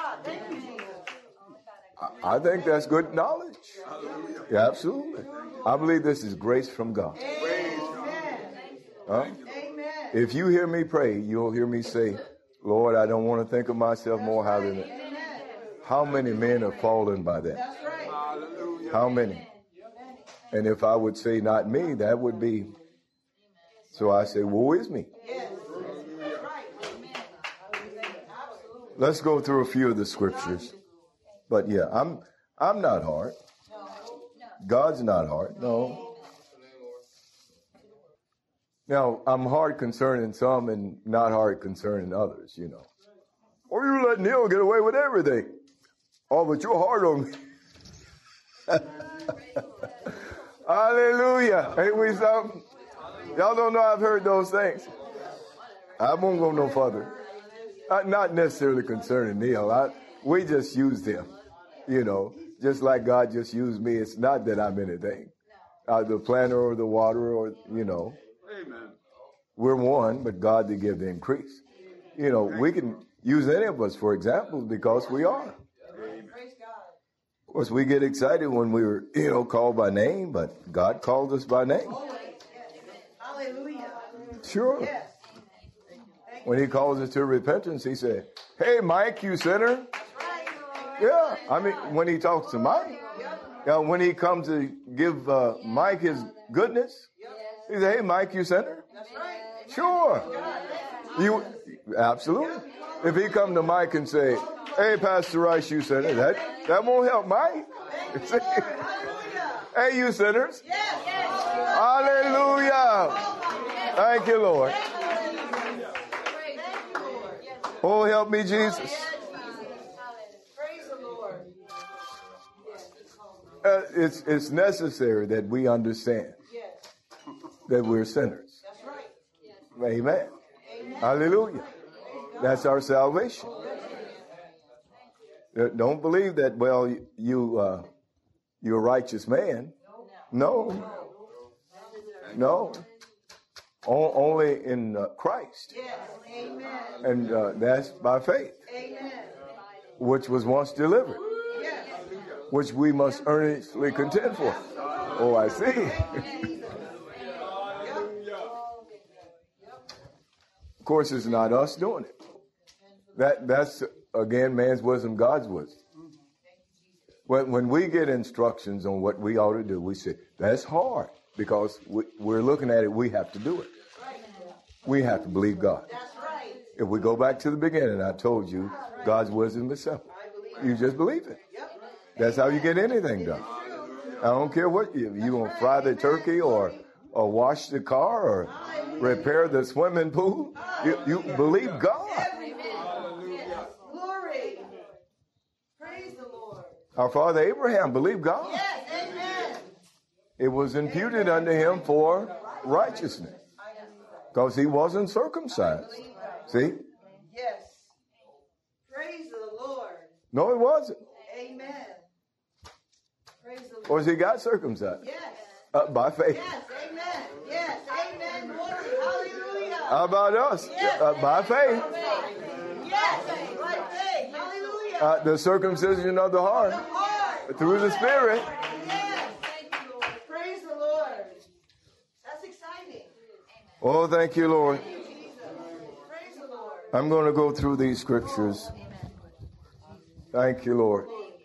I think that's good knowledge. Yeah, absolutely. I believe this is grace from God. If you hear me pray, you'll hear me say, Lord, I don't want to think of myself more highly than that. How many men have fallen by that? How many? And if I would say not me, that would be. So I say, woe is me. Let's go through a few of the scriptures. But yeah, I'm not hard. God's not hard. No. Now, I'm hard concerning some and not hard concerning others, Or you let Neil get away with everything. Oh, but you're hard on me. Hallelujah. Ain't we something? Y'all don't know I've heard those things. I won't go no further. Not necessarily concerning Neil. We just used him. Just like God just used me. It's not that I'm anything. The planter or the waterer or, Amen. We're one, but God to give the increase. We can use any of us for examples because we are. course, we get excited when we're, called by name, but God called us by name. Hallelujah. Sure. When he calls us to repentance, he said, hey, Mike, you sinner. Yeah. I mean, when he talks to Mike, when he comes to give Mike his goodness, he said, hey, Mike, you sinner. Sure. You absolutely. If he come to Mike and say, hey, Pastor Rice, you sinner, that won't help Mike. Hey, you sinners. Hallelujah. Thank you, Lord. Oh, help me, Jesus. Praise the Lord. It's necessary that we understand that we're sinners. That's right. Amen. Hallelujah. That's our salvation. Don't believe that, well, you're a righteous man. No. Only in Christ. Yes. Amen. And that's by faith, Amen. which was once delivered, Yes. which we must earnestly contend for. Oh, I see. Of course, it's not us doing it. That's, again, man's wisdom, God's wisdom. When we get instructions on what we ought to do, we say, that's hard, because we're looking at it, we have to do it. We have to believe God. That's right. If we go back to the beginning, I told you, God's wisdom is simple. You just believe it. That's how you get anything done. I don't care what you going to fry the turkey or wash the car or repair the swimming pool. You believe God. Glory. Praise the Lord. Our father Abraham believed God. Yes. Amen. It was imputed unto him for righteousness because he wasn't circumcised. See? Yes. Praise the Lord. No, it wasn't. Amen. Praise the Lord. Or he got circumcised Yes. by faith. Yes. Amen. Yes. Amen. Glory. Hallelujah. How about us? By faith. Yes. By faith. Hallelujah. The circumcision of the heart through the Spirit. Yes. Praise the Lord. That's exciting. Oh, thank you, Lord. Praise the Lord. I'm going to go through these scriptures. Thank you, Lord.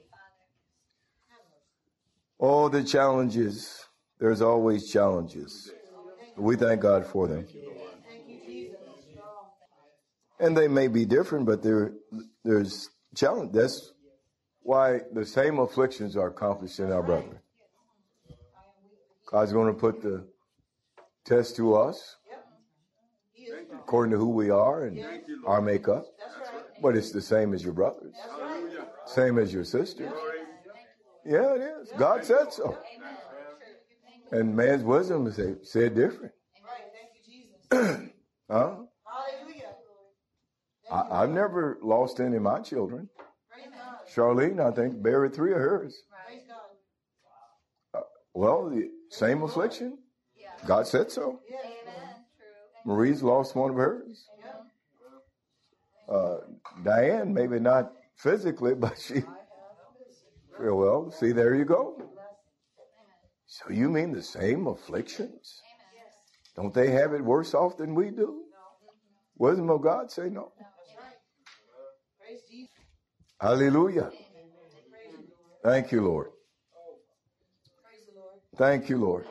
Oh, the challenges. There's always challenges. We thank God for them. And they may be different, but there's challenge. That's why the same afflictions are accomplished in our brethren. God's going to put the test to us according to who we are and our makeup. But it's the same as your brothers. Same as your sisters. Yeah, it is. God said so. And man's wisdom said different. Huh? I've never lost any of my children. Charlene, I think, buried 3 of hers. Well, the same affliction. God said so. Marie's lost one of hers. Diane, maybe not physically, but well, see, there you go. So you mean the same afflictions? Don't they have it worse off than we do? Wisdom of God say no. Hallelujah. Thank you, Lord. Thank you, Lord.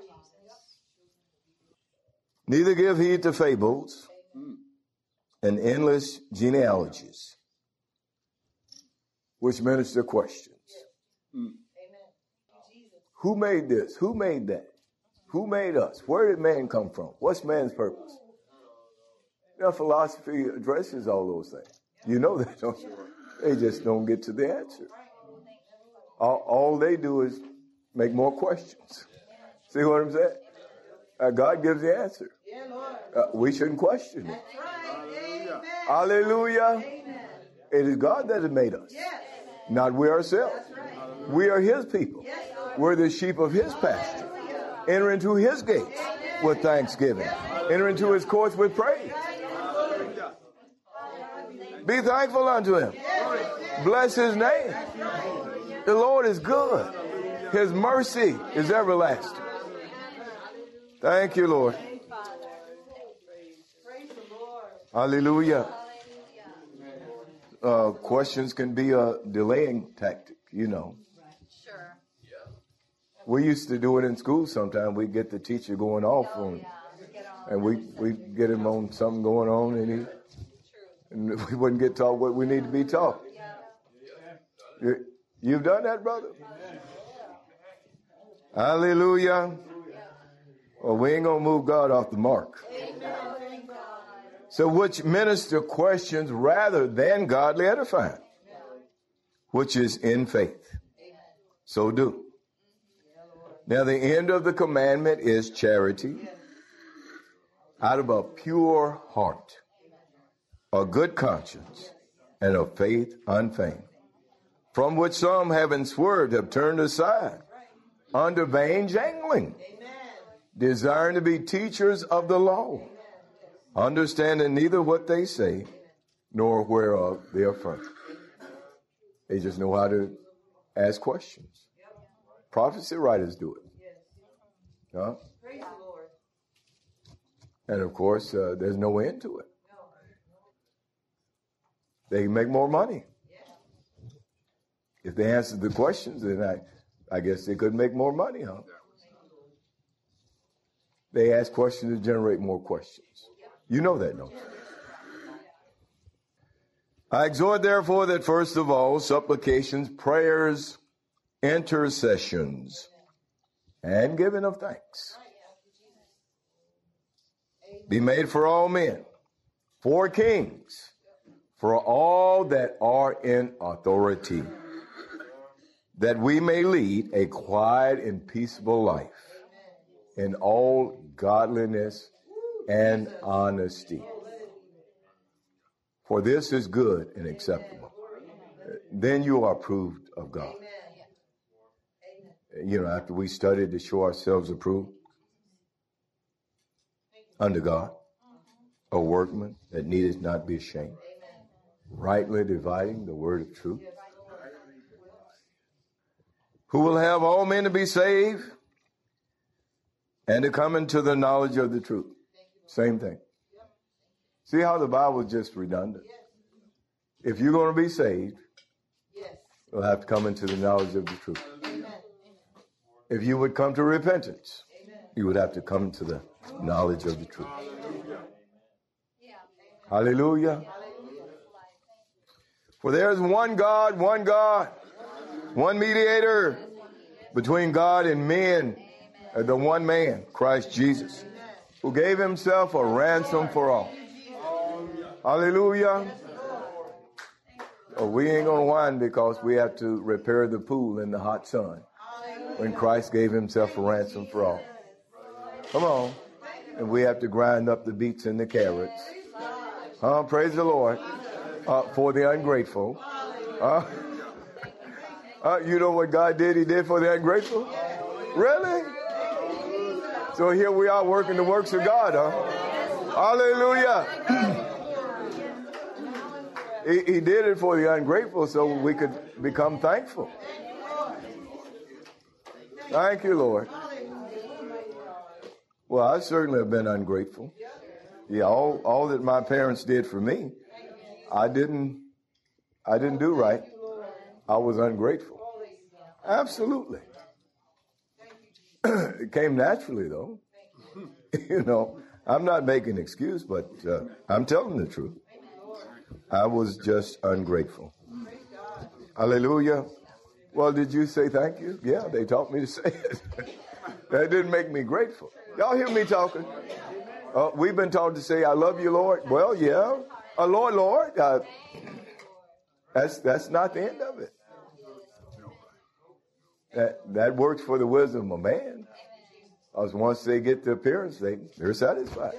Neither give heed to fables and endless genealogies, which minister questions. Who made this? Who made that? Who made us? Where did man come from? What's man's purpose? Now, philosophy addresses all those things. You know that, don't you? They just don't get to the answer. All they do is make more questions. See what I'm saying? God gives the answer. We shouldn't question it. Hallelujah. It is God that has made us, not we ourselves. We are his people. We're the sheep of his pasture. Enter into his gates with thanksgiving. Enter into his courts with praise. Be thankful unto him. Bless his name. The Lord is good. His mercy is everlasting. Thank you, Lord. Hallelujah. Questions can be a delaying tactic, you know. Sure. We used to do it in school sometimes. We'd get the teacher going off on it. And we get him on something going on, and we wouldn't get taught what we need to be taught. You've done that, brother? Hallelujah. Well, we ain't going to move God off the mark. So which minister questions rather than godly edifying, which is in faith. So do. Now, the end of the commandment is charity out of a pure heart, a good conscience, and a faith unfeigned, from which some, having swerved, have turned aside under vain jangling, desiring to be teachers of the law, understanding neither what they say nor whereof they affirm. They just know how to ask questions. Prophecy writers do it. Huh? And of course, there's no end to it. They can make more money. If they answer the questions, then I guess they could make more money, huh? They ask questions to generate more questions. You know that, don't you? I exhort, therefore, that first of all, supplications, prayers, intercessions, and giving of thanks be made for all men, for kings, for all that are in authority, that we may lead a quiet and peaceable life in all godliness and honesty. For this is good and acceptable. Then you are approved of God. You know, after we studied to show ourselves approved unto God, a workman that needeth not be ashamed, rightly dividing the word of truth, who will have all men to be saved and to come into the knowledge of the truth. Same thing. See how the Bible is just redundant? If you're going to be saved, you'll have to come into the knowledge of the truth. If you would come to repentance, you would have to come to the knowledge of the truth. Hallelujah. For there is one God, one mediator between God and men, the one man, Christ Jesus, who gave himself a ransom for all. Hallelujah. Oh, we ain't going to whine because we have to repair the pool in the hot sun when Christ gave himself a ransom for all. Come on. And we have to grind up the beets and the carrots. Praise the Lord. For the ungrateful. You know what God did? He did for the ungrateful? Really? So here we are working the works of God, huh? Hallelujah. He did it for the ungrateful so we could become thankful. Thank you, Lord. Well, I certainly have been ungrateful. Yeah, all that my parents did for me, I didn't do right. I was ungrateful. Absolutely. It came naturally, though. You know, I'm not making an excuse, but I'm telling the truth. I was just ungrateful. Hallelujah. Well, did you say thank you? Yeah, they taught me to say it. That didn't make me grateful. Y'all hear me talking? We've been taught to say, I love you, Lord. Well, yeah. Lord. That's not the end of it. That works for the wisdom of man. Because once they get the appearance, they're satisfied.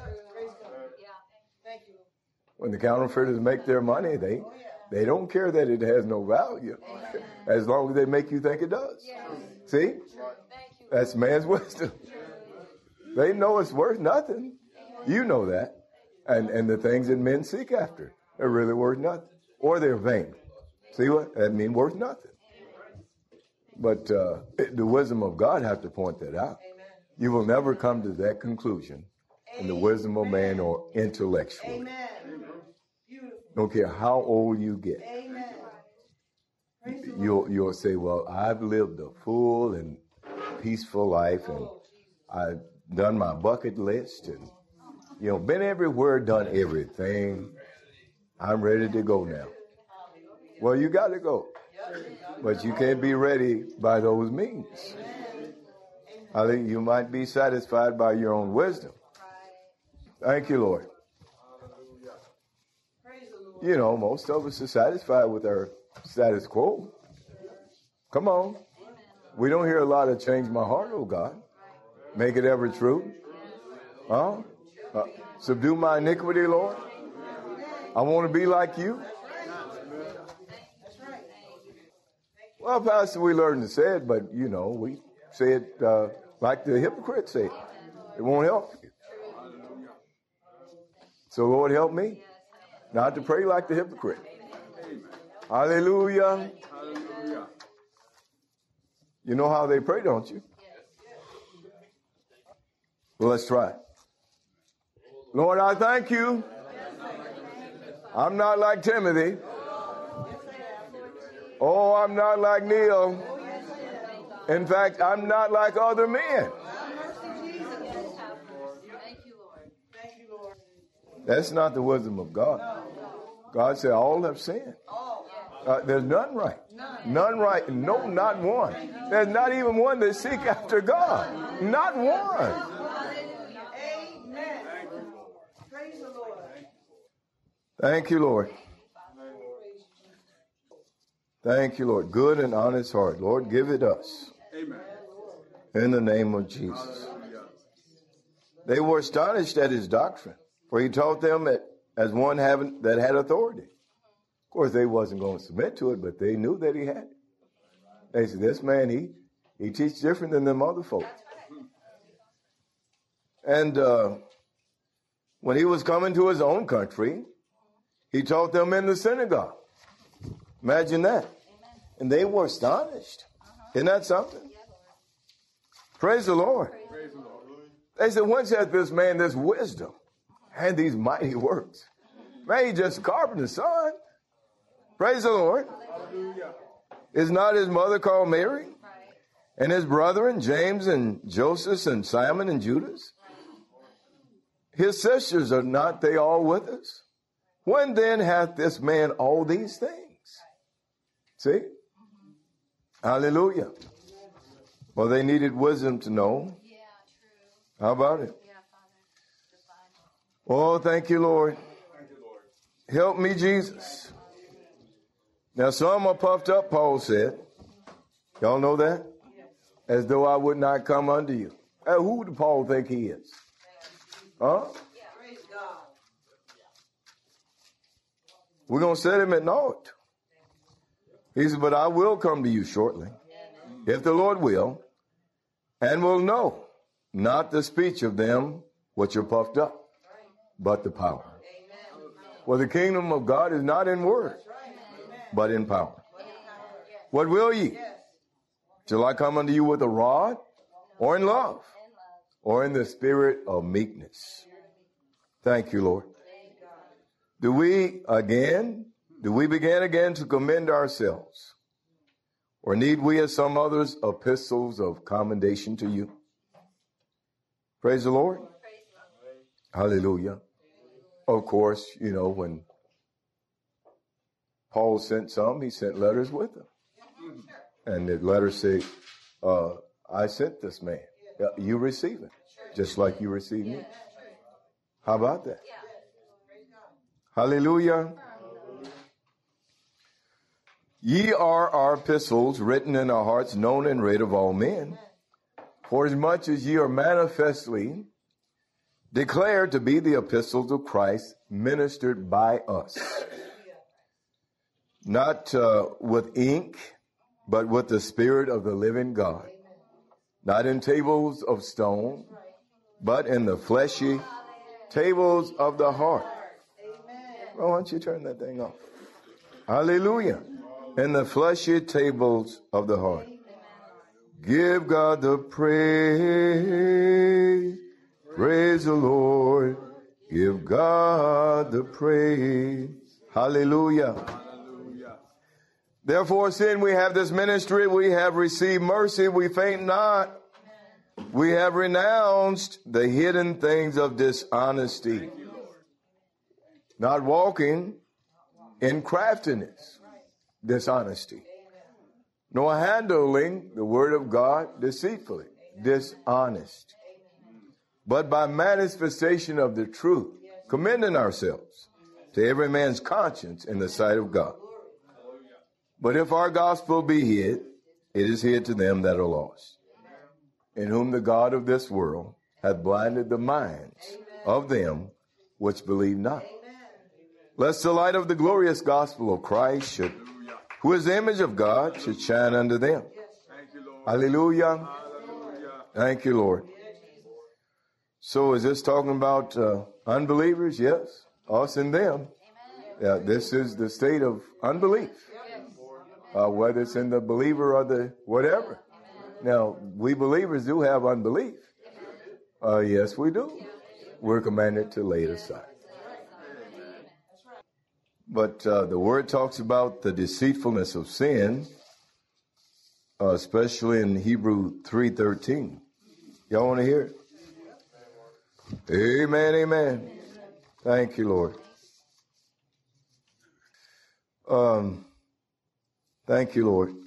When the counterfeiters make their money, they don't care that it has no value, as long as they make you think it does. See? That's man's wisdom. They know it's worth nothing. You know that. And the things that men seek after are really worth nothing. Or they're vain. See what? That means worth nothing. But the wisdom of God has to point that out. Amen. You will never come to that conclusion in the wisdom of man or intellectually. Amen. Beautiful. Don't care how old you get. Amen. Praise the Lord. You'll say, well, I've lived a full and peaceful life, and I've done my bucket list, and been everywhere, done everything. I'm ready to go now. Well, you got to go, but you can't be ready by those means. I think you might be satisfied by your own wisdom. Thank you, Lord. Most of us are satisfied with our status quo. Come on. We don't hear a lot of change my heart, oh God. Make it ever true. Subdue my iniquity, Lord. I want to be like you. Well, Pastor, we learned to say it, but, we say it like the hypocrites say it. It won't help you. So, Lord, help me not to pray like the hypocrite. Hallelujah. You know how they pray, don't you? Well, let's try it. Lord, I thank you. I'm not like Timothy. Oh, I'm not like Neil. In fact, I'm not like other men. That's not the wisdom of God. God said all have sinned. There's none right. None right. No, not one. There's not even one that seek after God. Not one. Amen. Praise the Lord. Thank you, Lord. Thank you, Lord. Good and honest heart. Lord, give it us. Amen. In the name of Jesus. They were astonished at his doctrine, for he taught them as one that had authority. Of course, they wasn't going to submit to it, but they knew that he had it. They said, this man, he teaches different than them other folk. And when he was coming to his own country, he taught them in the synagogue. Imagine that. And they were astonished. Isn't that something? Praise the Lord. They said, whence hath this man this wisdom and these mighty works? Man, he just a carpenter's son. Praise the Lord. Is not his mother called Mary? And his brethren, James and Joseph and Simon and Judas? His sisters, are not they all with us? When then hath this man all these things? See? Hallelujah. Well, they needed wisdom to know. Yeah, true. How about it? Yeah, Father. Oh, thank you, Lord. Thank you, Lord. Help me, Jesus. Now, some are puffed up, Paul said. Y'all know that? As though I would not come unto you. Who do Paul think he is? Huh? Praise God. We're going to set him at naught. He said, but I will come to you shortly, if the Lord will, and will know not the speech of them which are puffed up, but the power. Well, the kingdom of God is not in word, but in power. What will ye? Shall I come unto you with a rod, or in love, or in the spirit of meekness? Thank you, Lord. Do we begin again to commend ourselves? Or need we, as some others, epistles of commendation to you? Praise the Lord. Hallelujah. Of course, when Paul sent some, he sent letters with them. And the letters say, I sent this man. You receive it, just like you received me. How about that? Hallelujah. Ye are our epistles, written in our hearts, known and read of all men. For as much as ye are manifestly declared to be the epistles of Christ, ministered by us. Not with ink, but with the Spirit of the living God. Not in tables of stone, but in the fleshy tables of the heart. Well, why don't you turn that thing off? Hallelujah. In the fleshy tables of the heart. Give God the praise. Praise the Lord. Give God the praise. Hallelujah. Hallelujah. Therefore, seeing we have this ministry, we have received mercy, we faint not. We have renounced the hidden things of dishonesty, not walking in craftiness, dishonesty, nor handling the word of God deceitfully, dishonest, but by manifestation of the truth, commending ourselves to every man's conscience in the sight of God. But if our gospel be hid, it is hid to them that are lost, in whom the God of this world hath blinded the minds of them which believe not. Lest the light of the glorious gospel of Christ should, who is the image of God, should shine unto them. Hallelujah. Thank you, Lord. So is this talking about unbelievers? Yes. Us and them. Yeah, this is the state of unbelief. Whether it's in the believer or the whatever. Now, we believers do have unbelief. Yes, we do. We're commanded to lay it aside. But the word talks about the deceitfulness of sin, especially in Hebrew 3:13. Y'all want to hear it? Amen, amen. Thank you, Lord. Thank you, Lord.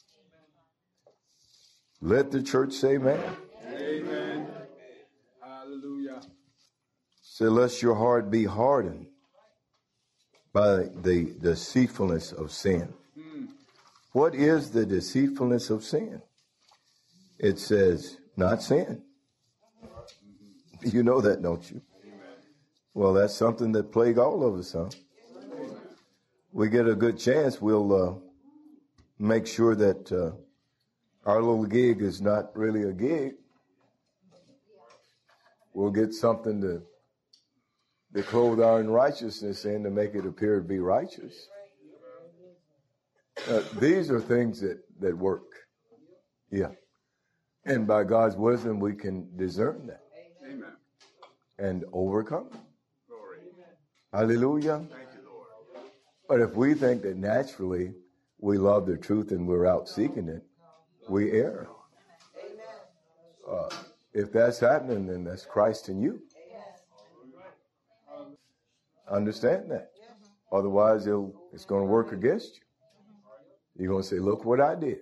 Let the church say amen. Amen. Hallelujah. Say, lest your heart be hardened by the deceitfulness of sin. What is the deceitfulness of sin? It says, not sin. You know that, don't you? Well, that's something that plague all of us, huh? We get a good chance, we'll make sure that our little gig is not really a gig. We'll get something to clothe our unrighteousness in to make it appear to be righteous. These are things that work. Yeah. And by God's wisdom, we can discern that. Amen. And overcome it. Glory. Hallelujah. Thank you, Lord. But if we think that naturally we love the truth and we're out seeking it, we err. If that's happening, then that's Christ in you. Understand that. Otherwise, it's going to work against you. You're going to say, look what I did.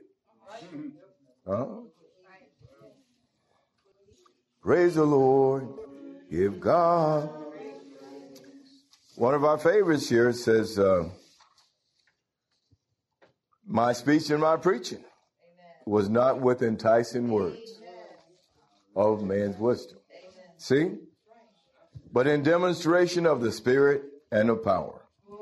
Praise the Lord. Give God. One of our favorites here says, my speech and my preaching was not with enticing words of man's wisdom. See? But in demonstration of the Spirit and of power.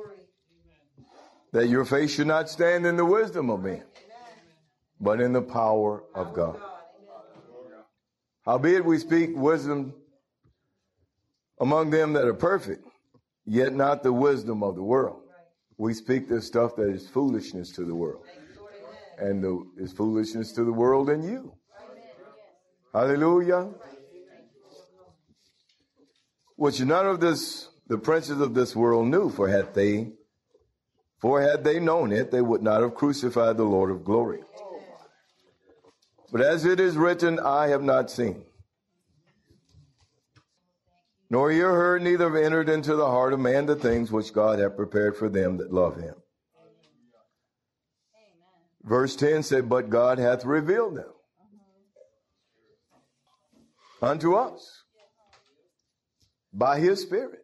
That your faith should not stand in the wisdom of men, but in the power of God. Howbeit we speak wisdom among them that are perfect, yet not the wisdom of the world. We speak this stuff that is foolishness to the world. And is foolishness to the world in you. Hallelujah. Which none of the princes of this world knew, for had they known it, they would not have crucified the Lord of glory. But as it is written, I have not seen, nor ear heard, neither have entered into the heart of man the things which God hath prepared for them that love him. Verse 10 said, but God hath revealed them unto us by his Spirit.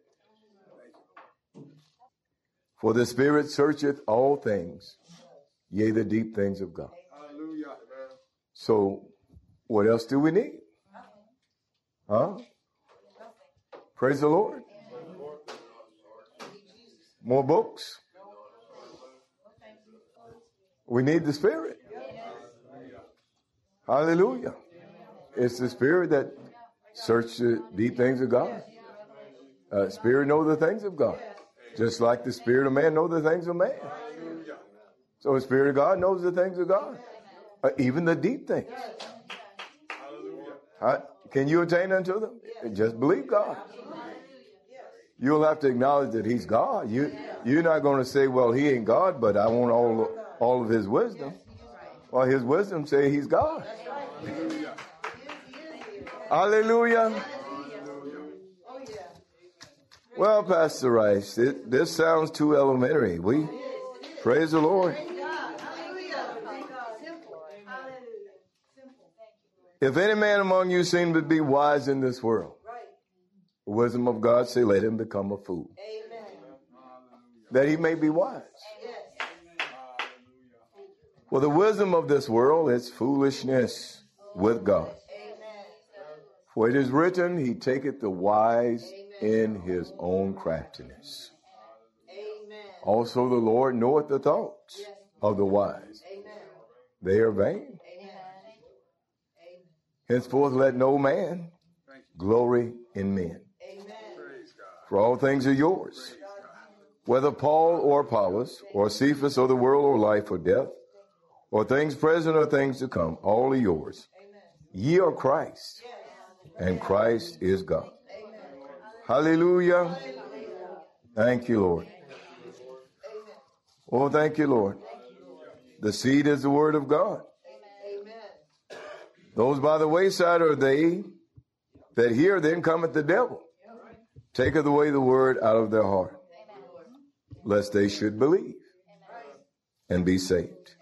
For the Spirit searcheth all things, yea, the deep things of God. Hallelujah. So what else do we need? Huh? Praise the Lord. More books? We need the Spirit. Hallelujah. It's the Spirit that searches the deep things of God. Spirit knows the things of God. Just like the Spirit of man knows the things of man. So the Spirit of God knows the things of God. even the deep things. Can you attain unto them? Just believe God. You'll have to acknowledge that he's God. You're not going to say, well, he ain't God, but I want all of his wisdom. Well, his wisdom say he's God. Hallelujah. Well, Pastor Rice, this sounds too elementary. We praise the Lord. If any man among you seem to be wise in this world, the wisdom of God say, let him become a fool. That he may be wise. Well, the wisdom of this world is foolishness with God. For it is written, he taketh the wise in his own craftiness. Also the Lord knoweth the thoughts of the wise. They are vain. Henceforth let no man glory in men. For all things are yours. Whether Paul or Apollos or Cephas or the world or life or death or things present or things to come, all are yours. Ye are Christ, and Christ is God. Hallelujah. Thank you, Lord. Oh, thank you, Lord. The seed is the word of God. Those by the wayside are they that hear, then cometh the devil, taketh away the word out of their heart, lest they should believe and be saved.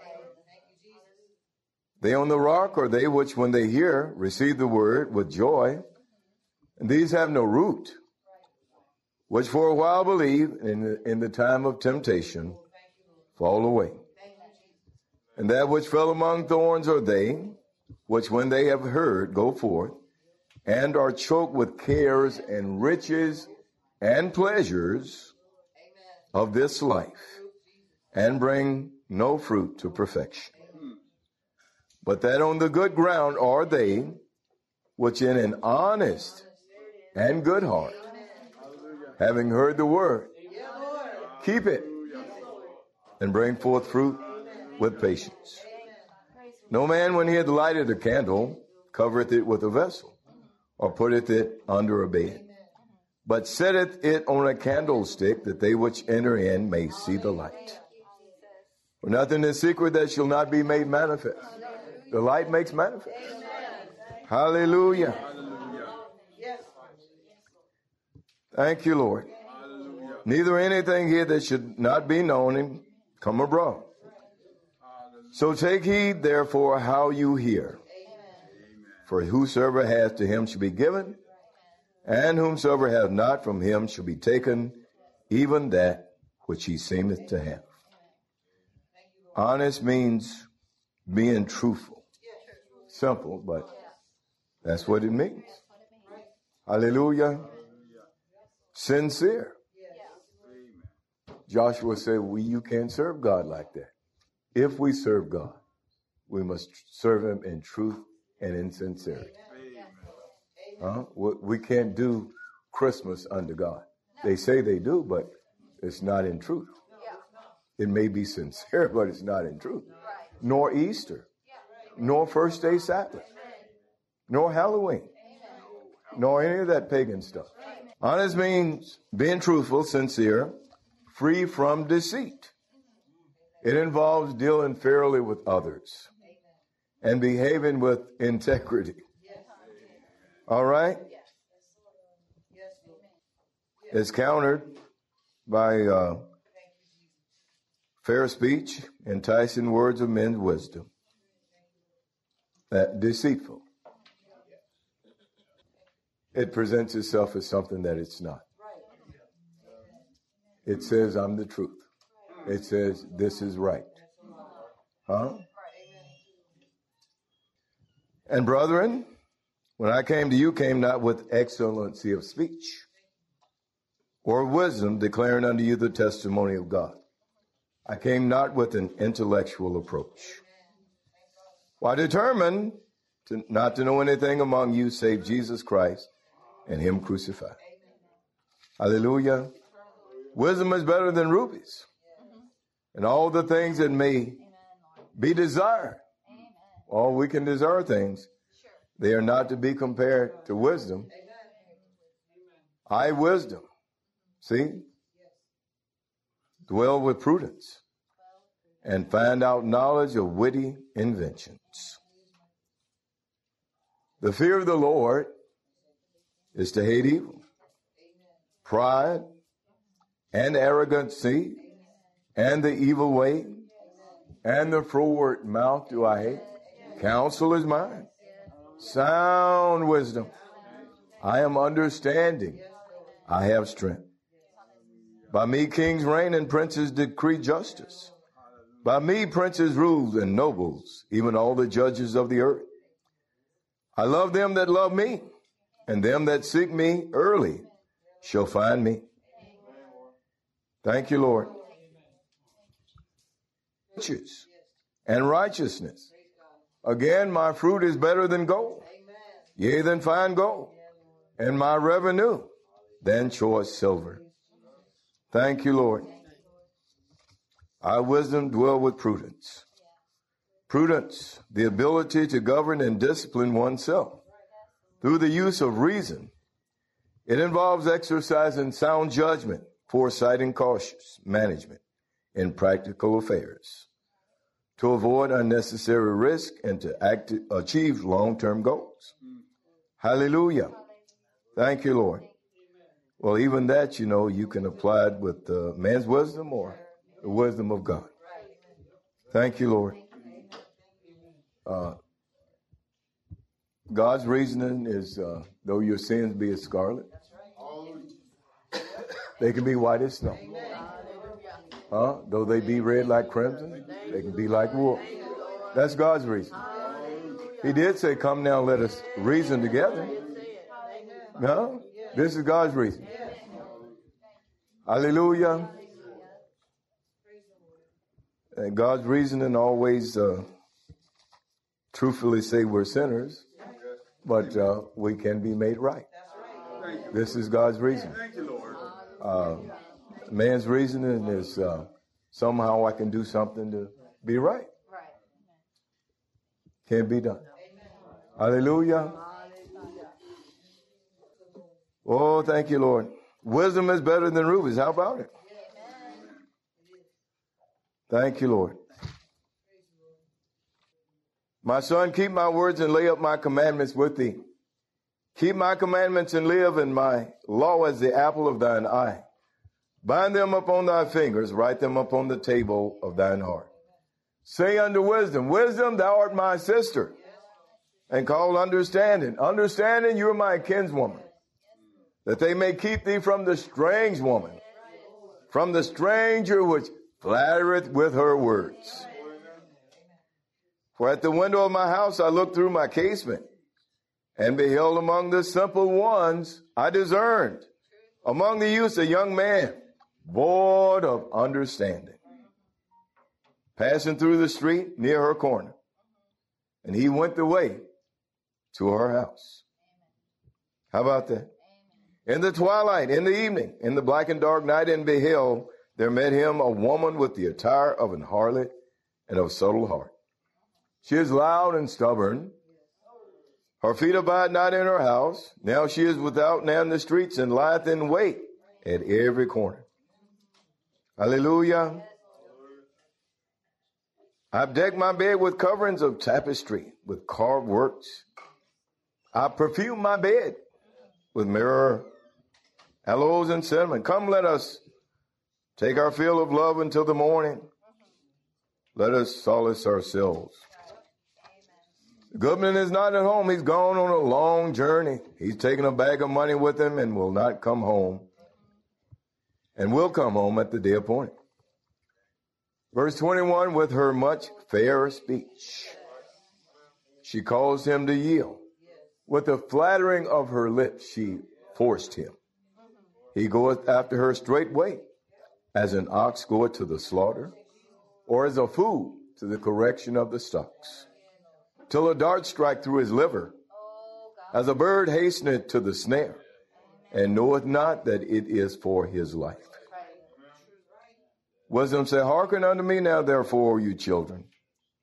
They on the rock are they which, when they hear, receive the word with joy, and these have no root, which for a while believe, and in the time of temptation fall away. And that which fell among thorns are they, which when they have heard go forth, and are choked with cares and riches and pleasures of this life, and bring no fruit to perfection. But that on the good ground are they, which in an honest and good heart, having heard the word, keep it, and bring forth fruit with patience. No man, when he hath lighted a candle, covereth it with a vessel, or putteth it under a bed, but setteth it on a candlestick, that they which enter in may see the light. For nothing is secret that shall not be made manifest. The light makes manifest. Hallelujah. Thank you, Lord. Neither anything here that should not be known and come abroad. So take heed, therefore, how you hear. For whosoever hath, to him shall be given, and whomsoever hath not, from him shall be taken even that which he seemeth to have. Honest means being truthful. Simple, but that's what it means. Hallelujah. Sincere. Joshua said, you can't serve God like that. If we serve God, we must serve him in truth and in sincerity. We can't do Christmas unto God. They say they do, but it's not in truth. It may be sincere, but it's not in truth. Nor Easter, nor first day Sabbath, nor Halloween, nor any of that pagan stuff. Honest means being truthful, sincere, free from deceit. It involves dealing fairly with others and behaving with integrity. All right? It's countered by fair speech, enticing words of men's wisdom. That deceitful. It presents itself as something that it's not. It says, I'm the truth. It says, this is right. And brethren, when I came to you, came not with excellency of speech or wisdom, declaring unto you the testimony of God. I came not with an intellectual approach. Well, I determined not to know anything among you save Jesus Christ and him crucified. Hallelujah. Wisdom is better than rubies, and all the things that may be desired Well, we can discern things. They are not to be compared to wisdom. I, wisdom, see, dwell with prudence and find out knowledge of witty inventions. The fear of the Lord is to hate evil, pride, and arrogancy, and the evil way, and the froward mouth do I hate. Counsel is mine, sound wisdom. I am understanding. I have strength. By me kings reign and princes decree justice. By me princes rule and nobles, even all the judges of the earth. I love them that love me, and them that seek me early shall find me. Thank you, Lord. Riches and righteousness. Again, my fruit is better than gold, yea, than fine gold, and my revenue than choice silver. Thank you, Lord. Our wisdom dwell with prudence. Prudence, the ability to govern and discipline oneself through the use of reason. It involves exercising sound judgment, foresight, and cautious management in practical affairs to avoid unnecessary risk and to achieve long-term goals. Hallelujah. Thank you, Lord. Well, even that, you can apply it with man's wisdom or the wisdom of God. Thank you, Lord. God's reasoning is, though your sins be as scarlet, they can be white as snow. Though they be red like crimson, they can be like wool. That's God's reason. He did say, come now, let us reason together. No, this is God's reason. Hallelujah. And God's reasoning always truthfully say we're sinners, but we can be made right. This is God's reason. Man's reasoning is somehow I can do something to be right. Can't be done. Hallelujah. Oh, thank you, Lord. Wisdom is better than rubies. How about it? Thank you, Lord. My son, keep my words and lay up my commandments with thee. Keep my commandments and live, in my law as the apple of thine eye. Bind them upon thy fingers, write them upon the table of thine heart. Say unto wisdom, wisdom, thou art my sister. And call understanding, understanding, you're my kinswoman. That they may keep thee from the strange woman, from the stranger which flattereth with her words. For at the window of my house I looked through my casement, and beheld among the simple ones I discerned, among the youths a young man, void of understanding, passing through the street near her corner. And he went the way to her house. How about that? In the twilight, in the evening, in the black and dark night, and beheld, there met him a woman with the attire of an harlot and of subtle heart. She is loud and stubborn. Her feet abide not in her house. Now she is without now in the streets, and lieth in wait at every corner. Hallelujah. I've decked my bed with coverings of tapestry, with carved works. I perfume my bed with myrrh, aloes, and cinnamon. Come, let us take our fill of love until the morning. Let us solace ourselves. Goodman is not at home. He's gone on a long journey. He's taken a bag of money with him and will not come home. And will come home at the day appointed. Verse 21, with her much fair speech, she caused him to yield. With the flattering of her lips, she forced him. He goeth after her straightway, as an ox goeth to the slaughter, or as a fool to the correction of the stocks, till a dart strike through his liver, as a bird hasteneth to the snare, and knoweth not that it is for his life. Wisdom said, hearken unto me now, therefore, you children.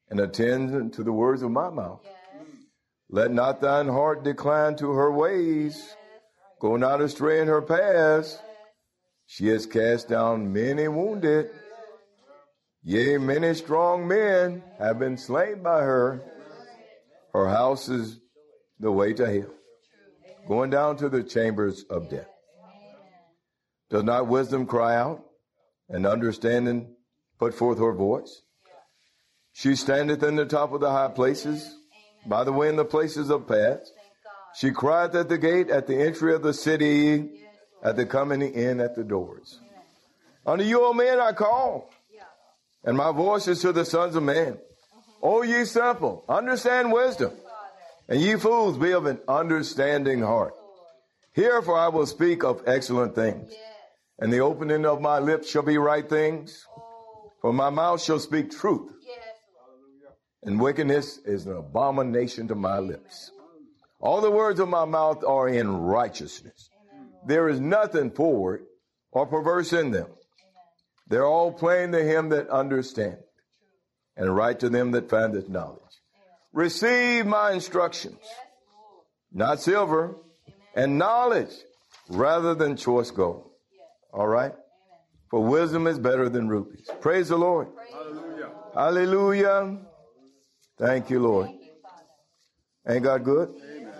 and attend to the words of my mouth. Let not thine heart decline to her ways. Go not astray in her paths. She has cast down many wounded. Yea, many strong men have been slain by her. Her house is the way to hell, going down to the chambers of death. Does not wisdom cry out, and understanding put forth her voice? She standeth in the top of the high places, by the way in the places of paths. She crieth at the gate, at the entry of the city, at the coming in at the doors. Unto you, O men, I call, and my voice is to the sons of men. O ye simple, understand wisdom, and ye fools, be of an understanding heart. Hear, for I will speak of excellent things, and the opening of my lips shall be right things, for my mouth shall speak truth, and wickedness is an abomination to my lips. All the words of my mouth are in righteousness. There is nothing forward or perverse in them. They're all plain to him that understandeth, and right to them that findeth knowledge. Receive my instructions, not silver, and knowledge rather than choice gold. All right? For wisdom is better than rubies. Praise the Lord. Hallelujah. Hallelujah. Thank you, Lord. Ain't God good?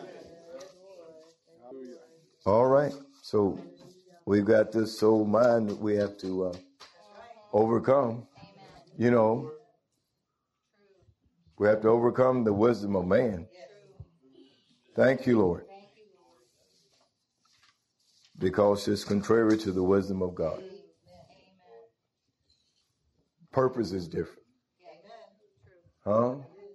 All right. So we've got this soul mind that we have to overcome. You know, we have to overcome the wisdom of man. Thank you, Lord. Because it's contrary to the wisdom of God. Purpose is different. Huh?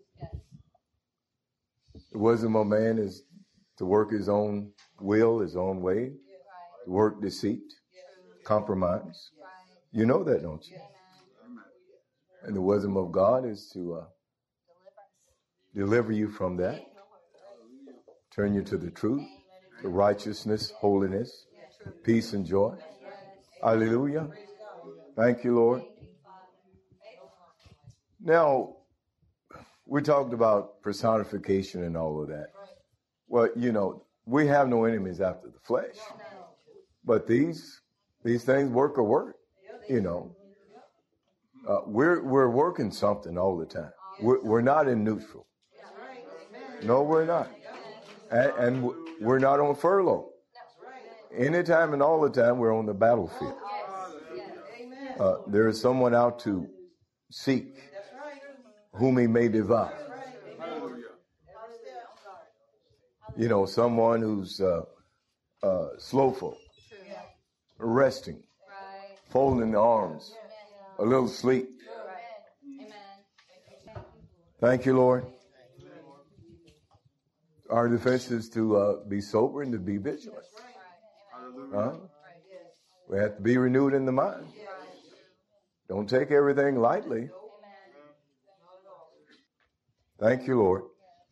The wisdom of man is to work his own will, his own way, to work deceit, compromise. You know that, don't you? And the wisdom of God is to deliver you from that, turn you to the truth, to righteousness, holiness, peace and joy. Hallelujah. Thank you, Lord. Now, we talked about personification and all of that. Well, you know, we have no enemies after the flesh. But these things work a work, you know. We're working something all the time. We're not in neutral. No, we're not. And we're not on furlough. Anytime and all the time, we're on the battlefield. There is someone out to seek whom he may devour. You know, someone who's slowful, resting, folding the arms, a little sleep. Thank you, Lord. Our defense is to be sober and to be vigilant. We have to be renewed in the mind. Don't take everything lightly. Thank you, Lord.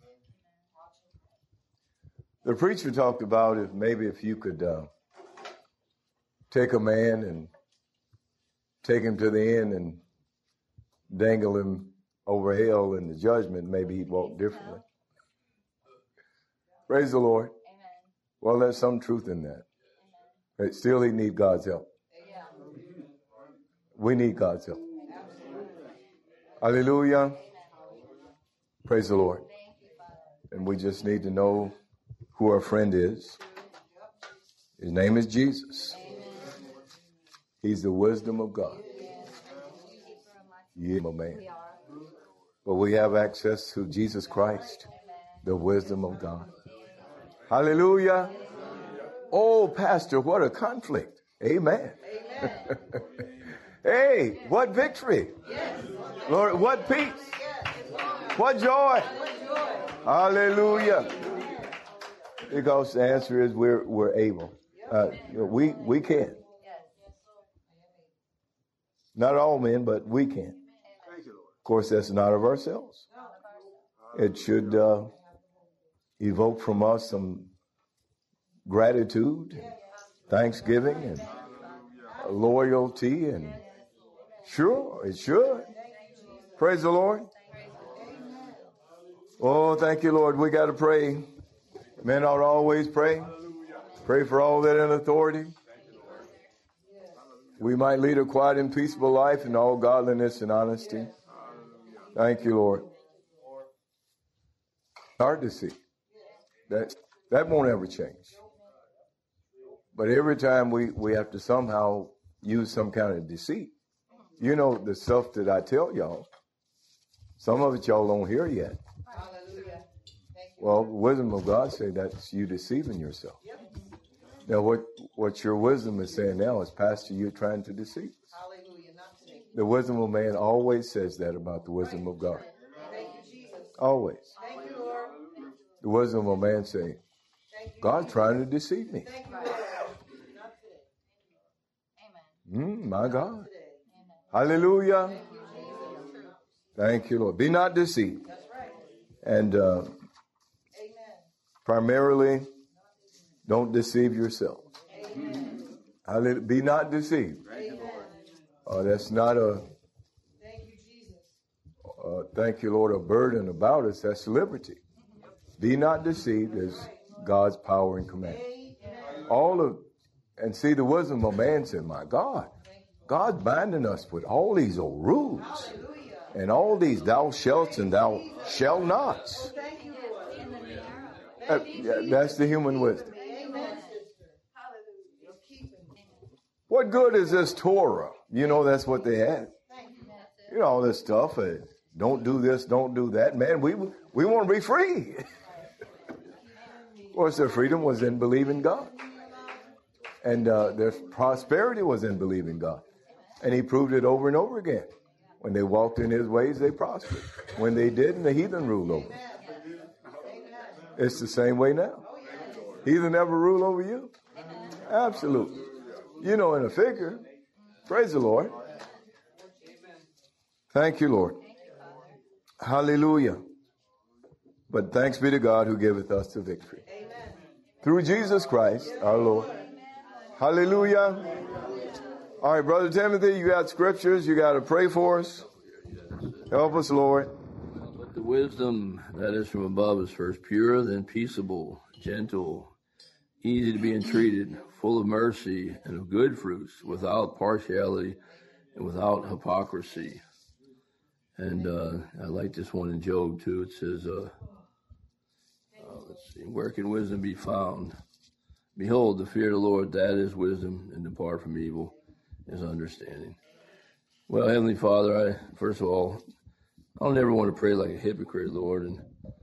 The preacher talked about if you could take a man and take him to the end and dangle him over hell in the judgment, maybe he'd walk differently. Praise the Lord. Well, there's some truth in that. But still, he needs God's help. We need God's help. Hallelujah. Praise the Lord. And we just need to know who our friend is. His name is Jesus. He's the wisdom of God. Yeah, man. But we have access to Jesus Christ, the wisdom of God. Hallelujah. Oh, Pastor, what a conflict. Amen. Hey, what victory. Lord, what peace. What joy. Hallelujah. Because the answer is we're able. We can. Not all men, but we can. Of course, that's not of ourselves. It should evoke from us some gratitude, thanksgiving, and loyalty, and sure, it should. Praise the Lord. Oh, thank you, Lord. We got to pray. Men ought to always pray. Pray for all that in authority. We might lead a quiet and peaceable life in all godliness and honesty. Thank you, Lord. Hard to see. That won't ever change. But every time we have to somehow use some kind of deceit. You know, the stuff that I tell y'all, some of it y'all don't hear yet. Well, the wisdom of God say that's you deceiving yourself. Now, what your wisdom is saying now is, Pastor, you're trying to deceive us. The wisdom of man always says that about the wisdom of God. Always. The wisdom of man saying, God's trying to deceive me. My God. Hallelujah. Thank you, Lord. Be not deceived. And primarily, don't deceive yourself. Be not deceived. That's not a, thank you, Lord, a burden about us. That's liberty. Be not deceived is God's power and command. And see, the wisdom of man said, my God, God's binding us with all these old rules and all these thou shalt and thou shalt nots. That's the human wisdom. What good is this Torah? You know, that's what they had. You know, all this stuff. Don't do this, don't do that. Man, we want to be free. Of course, their freedom was in believing God. And their prosperity was in believing God. And he proved it over and over again. When they walked in his ways, they prospered. When they didn't, the heathen ruled over them. It's the same way now. Heathen ever rule over you? Absolutely. You know, in a figure. Praise the Lord. Thank you, Lord. Hallelujah. But thanks be to God who giveth us the victory. Through Jesus Christ, our Lord. Hallelujah. All right, Brother Timothy, you got scriptures. You got to pray for us. Help us, Lord. But the wisdom that is from above is first pure, then peaceable, gentle, easy to be entreated, full of mercy and of good fruits, without partiality and without hypocrisy. And I like this one in Job, too. It says, let's see, where can wisdom be found? Behold, the fear of the Lord, that is wisdom, and depart from evil is understanding. Well, Heavenly Father, first of all, I don't ever want to pray like a hypocrite, Lord,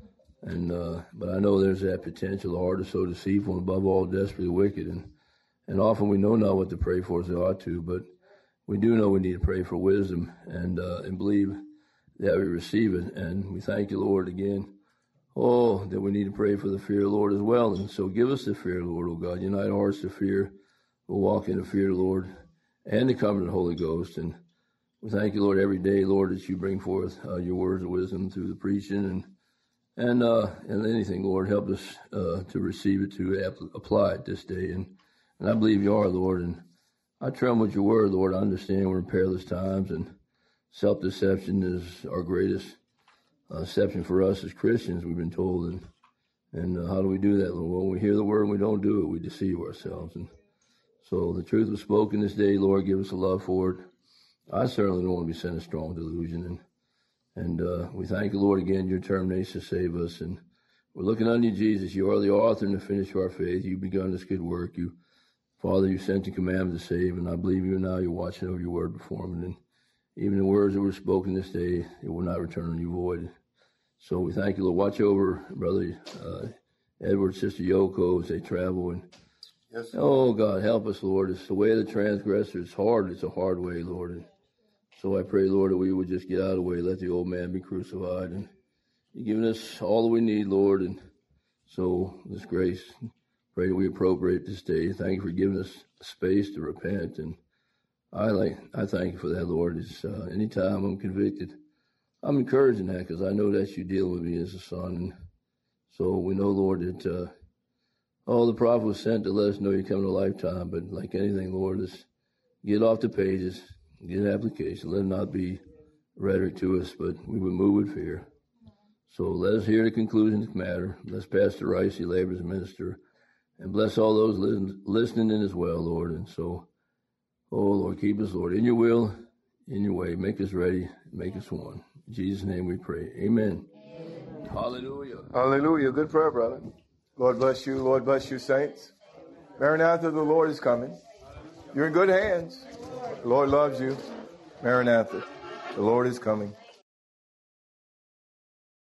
but I know there's that potential. The heart is so deceitful, and above all, desperately wicked, and often we know not what to pray for as we ought to, but we do know we need to pray for wisdom and believe that we receive it. And we thank you, Lord, again. Oh, that we need to pray for the fear of the Lord as well. And so give us the fear of the Lord, oh God. Unite our hearts to fear. We'll walk in the fear of the Lord and the coming of the Holy Ghost. And we thank you, Lord, every day, Lord, that you bring forth your words of wisdom through the preaching and anything, Lord. Help us to receive it, to apply it this day. And I believe you are, Lord. And I tremble with your word, Lord. I understand we're in perilous times, and self-deception is our greatest deception for us as Christians, we've been told. And how do we do that, Lord? Well, we hear the word and we don't do it. We deceive ourselves. And so the truth was spoken this day, Lord. Give us a love for it. I certainly don't want to be sent a strong delusion. And we thank you, Lord, again, your termination to save us. And we're looking unto you, Jesus. You are the author and the finisher of our faith. You've begun this good work. Father, you sent the commandment to save, and I believe you now. You're watching over your word performing. And even the words that were spoken this day, it will not return on you void. So we thank you, Lord. Watch over Brother Edward, Sister Yoko as they travel. And yes, oh, God, help us, Lord. It's the way of the transgressor. It's hard. It's a hard way, Lord. And so I pray, Lord, that we would just get out of the way, let the old man be crucified. And you've given us all that we need, Lord. And so this grace, pray that we appropriate this day. Thank you for giving us space to repent. And I thank you for that, Lord. It's anytime I'm convicted, I'm encouraged in that because I know that you deal with me as a son. And so we know, Lord, that the prophet was sent to let us know you're coming a lifetime. But like anything, Lord, let's get off the pages, get an application. Let it not be rhetoric to us, but we would move with fear. So let us hear the conclusion of the matter. Bless Pastor Rice, he labors and minister. And bless all those listening in as well, Lord. And so, oh, Lord, keep us, Lord, in your will, in your way. Make us ready. Make us one. In Jesus' name we pray. Amen. Hallelujah. Hallelujah. Good prayer, brother. Lord bless you. Lord bless you, saints. Maranatha, the Lord is coming. You're in good hands. The Lord loves you. Maranatha, the Lord is coming.